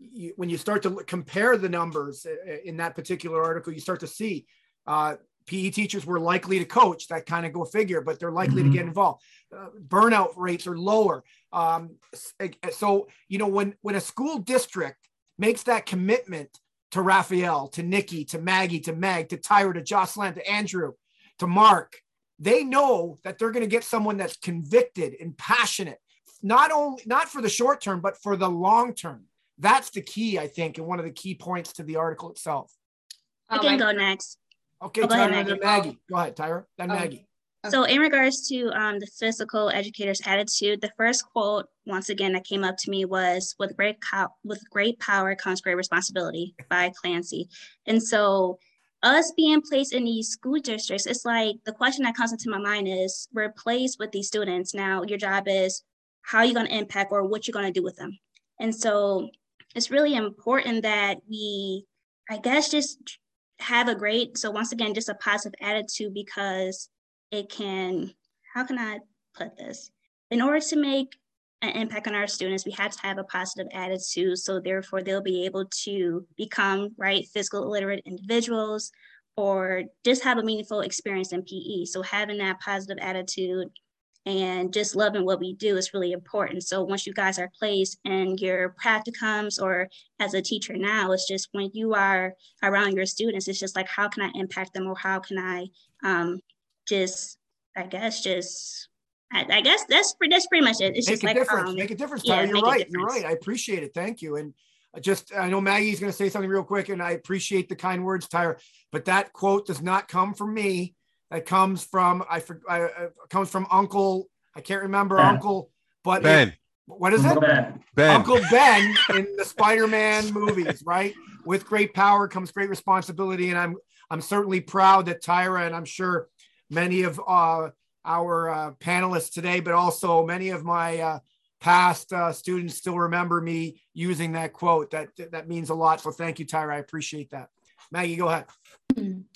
you, when you start to look, compare the numbers in that particular article, you start to see uh, P E teachers were likely to coach. That kind of go figure, but they're likely mm-hmm. to get involved. Uh, burnout rates are lower. Um, so, you know, when, when a school district makes that commitment to Raphael, to Nikki, to Maggie, to Meg, to Tyra, to Jocelyn, to Andrew, to Mark, they know that they're going to get someone that's convicted and passionate, not only, not for the short term, but for the long term. That's the key, I think, and one of the key points to the article itself. I can go next. Okay, oh, go Tyra, ahead, then Maggie. Go ahead, Tyra, then oh. Maggie. So in regards to um, the physical educator's attitude, the first quote, once again, that came up to me was, with great, co- with great power comes great responsibility, by Clancy. And so us being placed in these school districts, it's like the question that comes into my mind is, we're placed with these students. Now your job is, how are you going to impact or what you're going to do with them? And so it's really important that we, I guess, just have a great, so once again, just a positive attitude, because it can, how can I put this? In order to make an impact on our students, we have to have a positive attitude. So therefore they'll be able to become, right, physical illiterate individuals, or just have a meaningful experience in P E. So having that positive attitude and just loving what we do is really important. So once you guys are placed in your practicums or as a teacher now, it's just when you are around your students, it's just like, how can I impact them, or how can I um, just, I guess, just, I, I guess that's, that's pretty much it. It's make just a like, difference. um, Make a difference, yeah, Tyra. You're right. You're difference. right. I appreciate it. Thank you. And just, I know Maggie's going to say something real quick, and I appreciate the kind words, Tyra, but that quote does not come from me. That comes from, I, I uh, comes from Uncle, I can't remember Ben. Uncle, but Ben. It, what is it? Ben. Ben. Uncle Ben in the Spider-Man movies, right? With great power comes great responsibility. And I'm, I'm certainly proud that Tyra, and I'm sure many of uh, our uh, panelists today, but also many of my uh, past uh, students still remember me using that quote. That, that means a lot. So thank you, Tyra. I appreciate that. Maggie, go ahead. Um,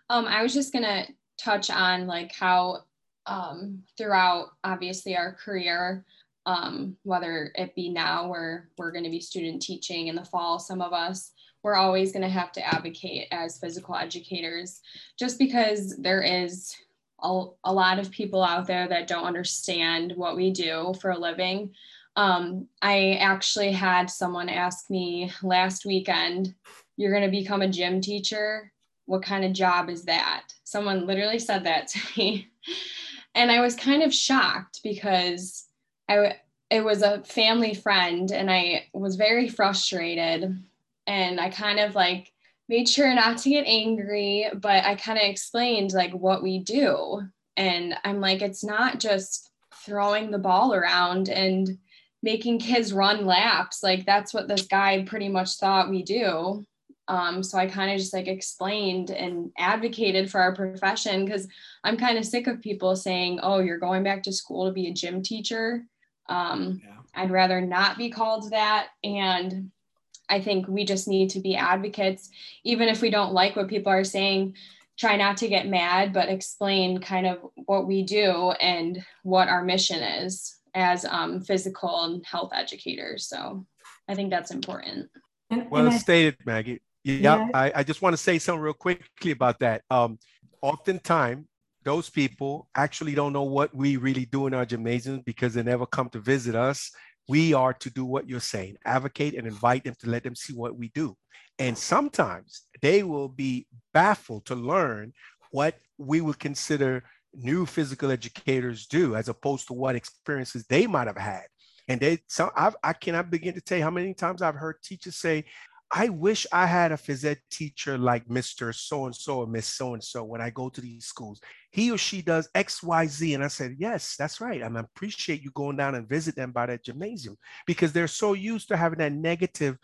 I was just going to touch on like how um, throughout obviously our career, um, whether it be now where we're going to be student teaching in the fall, some of us, we're always going to have to advocate as physical educators, just because there is a, a lot of people out there that don't understand what we do for a living. Um, I actually had someone ask me last weekend, you're going to become a gym teacher? What kind of job is that? Someone literally said that to me. And I was kind of shocked because I, it was a family friend, and I was very frustrated. And I kind of like made sure not to get angry, but I kind of explained like what we do. And I'm like, it's not just throwing the ball around and making kids run laps. Like that's what this guy pretty much thought we do. Um, so I kind of just like explained and advocated for our profession, because I'm kind of sick of people saying, oh, you're going back to school to be a gym teacher. Um, yeah. I'd rather not be called that. And I think we just need to be advocates, even if we don't like what people are saying. Try not to get mad, but explain kind of what we do and what our mission is as um, physical and health educators. So I think that's important. Well and I, stated, Maggie. Yeah, yeah. I, I just want to say something real quickly about that. Um, oftentimes, those people actually don't know what we really do in our gymnasiums because they never come to visit us. We are to do what you're saying, advocate and invite them to let them see what we do. And sometimes they will be baffled to learn what we would consider new physical educators do, as opposed to what experiences they might have had. And they, so I've, I cannot begin to tell you how many times I've heard teachers say, I wish I had a phys ed teacher like Mister So-and-so or Miss So-and-so when I go to these schools. He or she does X, Y, Z. And I said, yes, that's right. And I appreciate you going down and visit them by that gymnasium, because they're so used to having that negative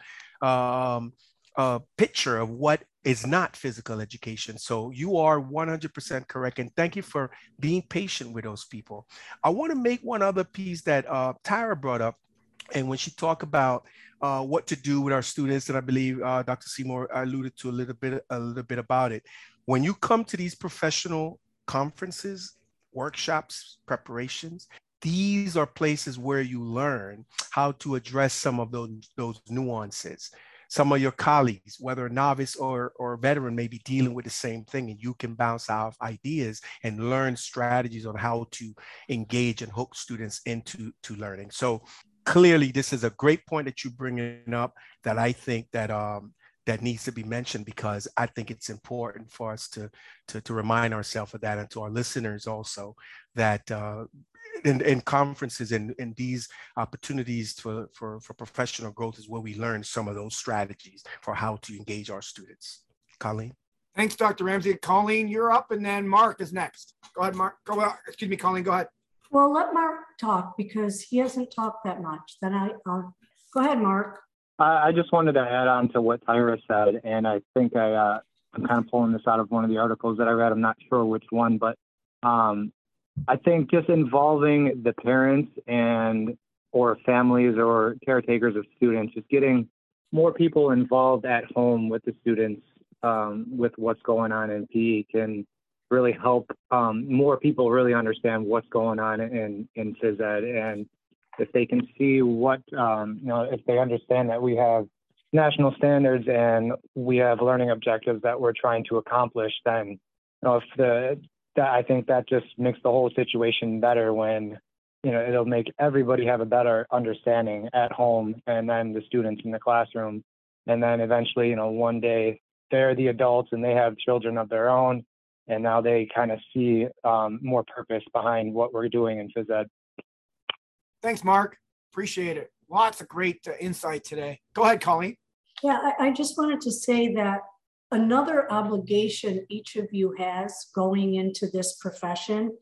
um, uh, picture of what is not physical education. So you are one hundred percent correct. And thank you for being patient with those people. I want to make one other piece that uh, Tyra brought up. And when she talked about uh, what to do with our students, and I believe uh, Doctor Seymour alluded to a little bit, a little bit about it. When you come to these professional conferences, workshops, preparations, these are places where you learn how to address some of those, those nuances. Some of your colleagues, whether a novice or, or a veteran, may be dealing with the same thing, and you can bounce off ideas and learn strategies on how to engage and hook students into to learning. So clearly, this is a great point that you're bringing up that I think that um, that needs to be mentioned, because I think it's important for us to, to, to remind ourselves of that, and to our listeners also, that uh, in, in conferences and in, in these opportunities for, for, for professional growth is where we learn some of those strategies for how to engage our students. Colleen? Thanks, Doctor Ramsey. Colleen, you're up, and then Mark is next. Go ahead, Mark. Go ahead. Excuse me, Colleen, go ahead. Well, let Mark talk because he hasn't talked that much. Then I, I'll, go ahead, Mark. I just wanted to add on to what Tyra said, and I think I, uh, I'm kind of pulling this out of one of the articles that I read. I'm not sure which one, but um, I think just involving the parents and or families or caretakers of students, just getting more people involved at home with the students um, with what's going on in P E can really help um, more people really understand what's going on in, in phys ed. And if they can see what, um, you know, if they understand that we have national standards and we have learning objectives that we're trying to accomplish, then, you know, if the, that I think that just makes the whole situation better when, you know, it'll make everybody have a better understanding at home and then the students in the classroom. And then eventually, you know, one day they're the adults and they have children of their own. And now they kind of see um, more purpose behind what we're doing in phys ed. Thanks, Mark. Appreciate it. Lots of great uh, insight today. Go ahead, Colleen. Yeah, I, I just wanted to say that another obligation each of you has going into this profession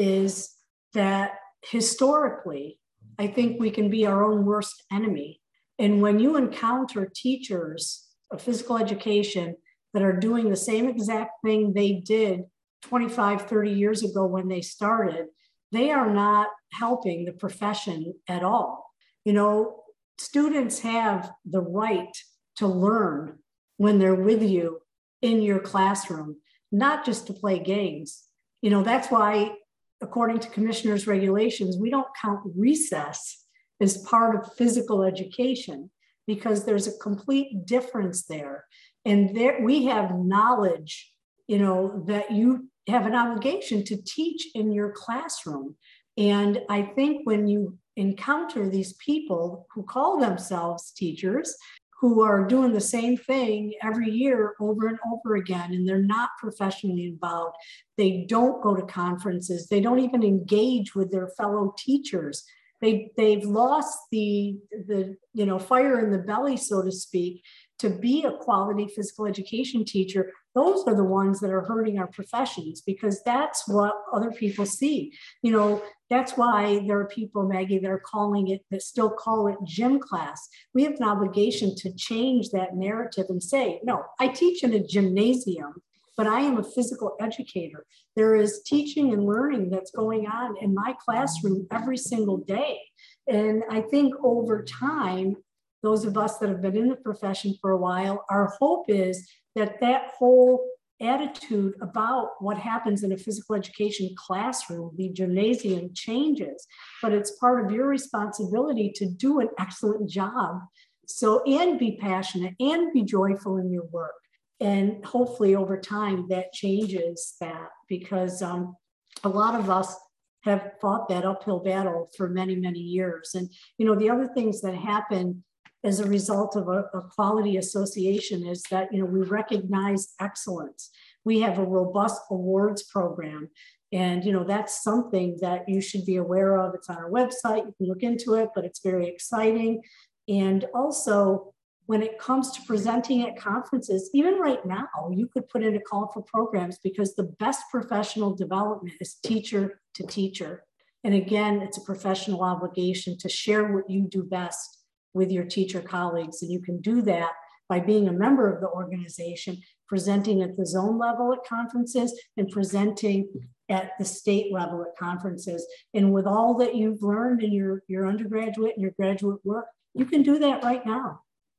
is that historically, I think we can be our own worst enemy. And when you encounter teachers of physical education that are doing the same exact thing they did twenty-five, thirty years ago when they started, they are not helping the profession at all. You know, students have the right to learn when they're with you in your classroom, not just to play games. You know, that's why, according to commissioner's regulations, we don't count recess as part of physical education because there's a complete difference there. And there we have knowledge, you know, that you have an obligation to teach in your classroom. And I think when you encounter these people who call themselves teachers, who are doing the same thing every year over and over again, and they're not professionally involved, they don't go to conferences, they don't even engage with their fellow teachers. They, they've lost the, the you know, fire in the belly, so to speak, to be a quality physical education teacher. Those are the ones that are hurting our professions because that's what other people see. You know, that's why there are people, Maggie, that are calling it, that still call it gym class. We have an obligation to change that narrative and say, no, I teach in a gymnasium, but I am a physical educator. There is teaching and learning that's going on in my classroom every single day. And I think over time, those of us that have been in the profession for a while, our hope is that that whole attitude about what happens in a physical education classroom, the gymnasium, changes, but it's part of your responsibility to do an excellent job. So, and be passionate and be joyful in your work. And hopefully over time that changes that because um, a lot of us have fought that uphill battle for many, many years. And, you know, the other things that happen as a result of a, a quality association is that, you know, we recognize excellence. We have a robust awards program. And, you know, that's something that you should be aware of. It's on our website. You can look into it, but it's very exciting. And also, when it comes to presenting at conferences, even right now, you could put in a call for programs because the best professional development is teacher to teacher. And again, it's a professional obligation to share what you do best with your teacher colleagues. And you can do that by being a member of the organization, presenting at the zone level at conferences and presenting at the state level at conferences. And with all that you've learned in your, your undergraduate and your graduate work, you can do that right now.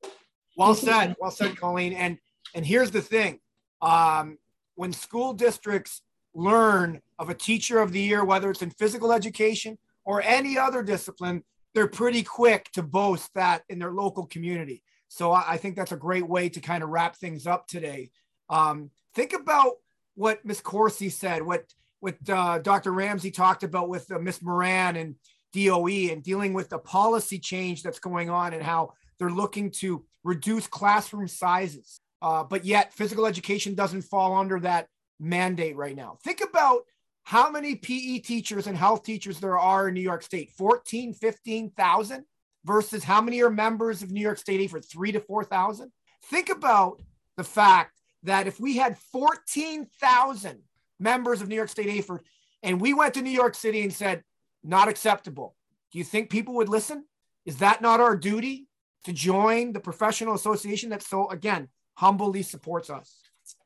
Well said, well said, Colleen. And, and here's the thing. Um, when school districts learn of a teacher of the year, whether it's in physical education or any other discipline, they're pretty quick to boast that in their local community. So I, I think that's a great way to kind of wrap things up today. Um, think about what Miz Coursey said, what, what uh, Doctor Ramsey talked about with uh, Miz Moran and D O E and dealing with the policy change that's going on and how they're looking to reduce classroom sizes. Uh, but yet physical education doesn't fall under that mandate right now. Think about how many P E teachers and health teachers there are in New York State, fourteen, fifteen thousand versus how many are members of New York State A F E R, three to four thousand. Think about the fact that if we had fourteen thousand members of New York State A F E R and we went to New York City and said, not acceptable, do you think people would listen? Is that not our duty to join the professional association that so, again, humbly supports us?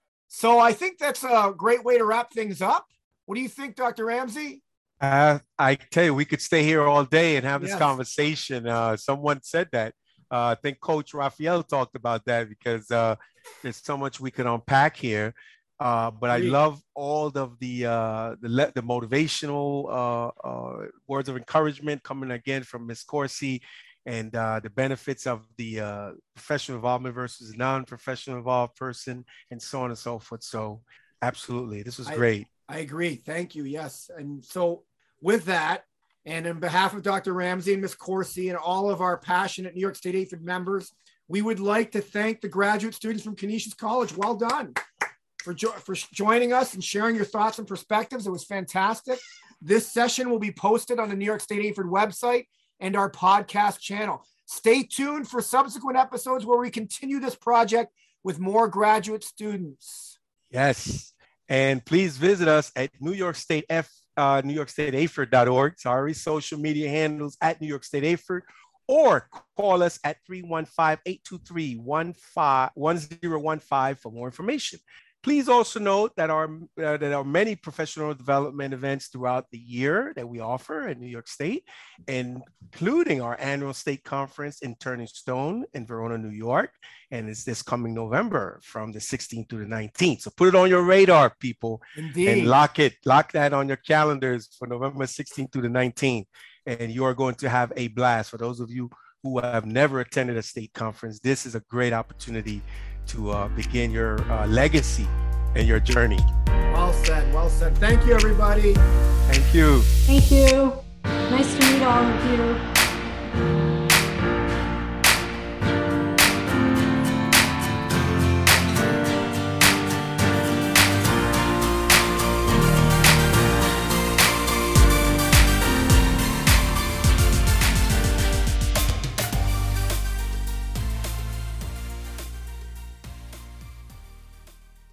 So I think that's a great way to wrap things up. What do you think, Doctor Ramsey? Uh, I tell you, we could stay here all day and have this Yes. conversation. Uh, someone said that. Uh, I think Coach Raphael talked about that because uh, there's so much we can unpack here. Uh, but I Agreed. love all of the uh, the, le- the motivational uh, uh, words of encouragement coming again from Miz Coursey, and uh, the benefits of the uh, professional involvement versus non-professional involved person, and so on and so forth. So absolutely, this was I- great. I agree. Thank you. Yes. And so with that, and on behalf of Doctor Ramsey and Miz Coursey and all of our passionate New York State A F E R members, we would like to thank the graduate students from Canisius College. Well done for, jo- for joining us and sharing your thoughts and perspectives. It was fantastic. This session will be posted on the New York State A F E R website and our podcast channel. Stay tuned for subsequent episodes where we continue this project with more graduate students. Yes. And please visit us at New York State F, uh, New York State A F E R dot org. Sorry, social media handles at New York State A F E R, or call us at three one five, eight two three, one zero one five for more information. Please also note that our uh, that our many professional development events throughout the year that we offer in New York State, including our annual state conference in Turning Stone in Verona, New York. And it's this coming November from the sixteenth to the nineteenth. So put it on your radar, people. Indeed. And lock it, lock that on your calendars for November sixteenth to the nineteenth. And you are going to have a blast. For those of you who have never attended a state conference, this is a great opportunity to uh, begin your uh, legacy and your journey. Well said. Well said. Thank you, everybody. Thank you. Thank you. Nice to meet all of you.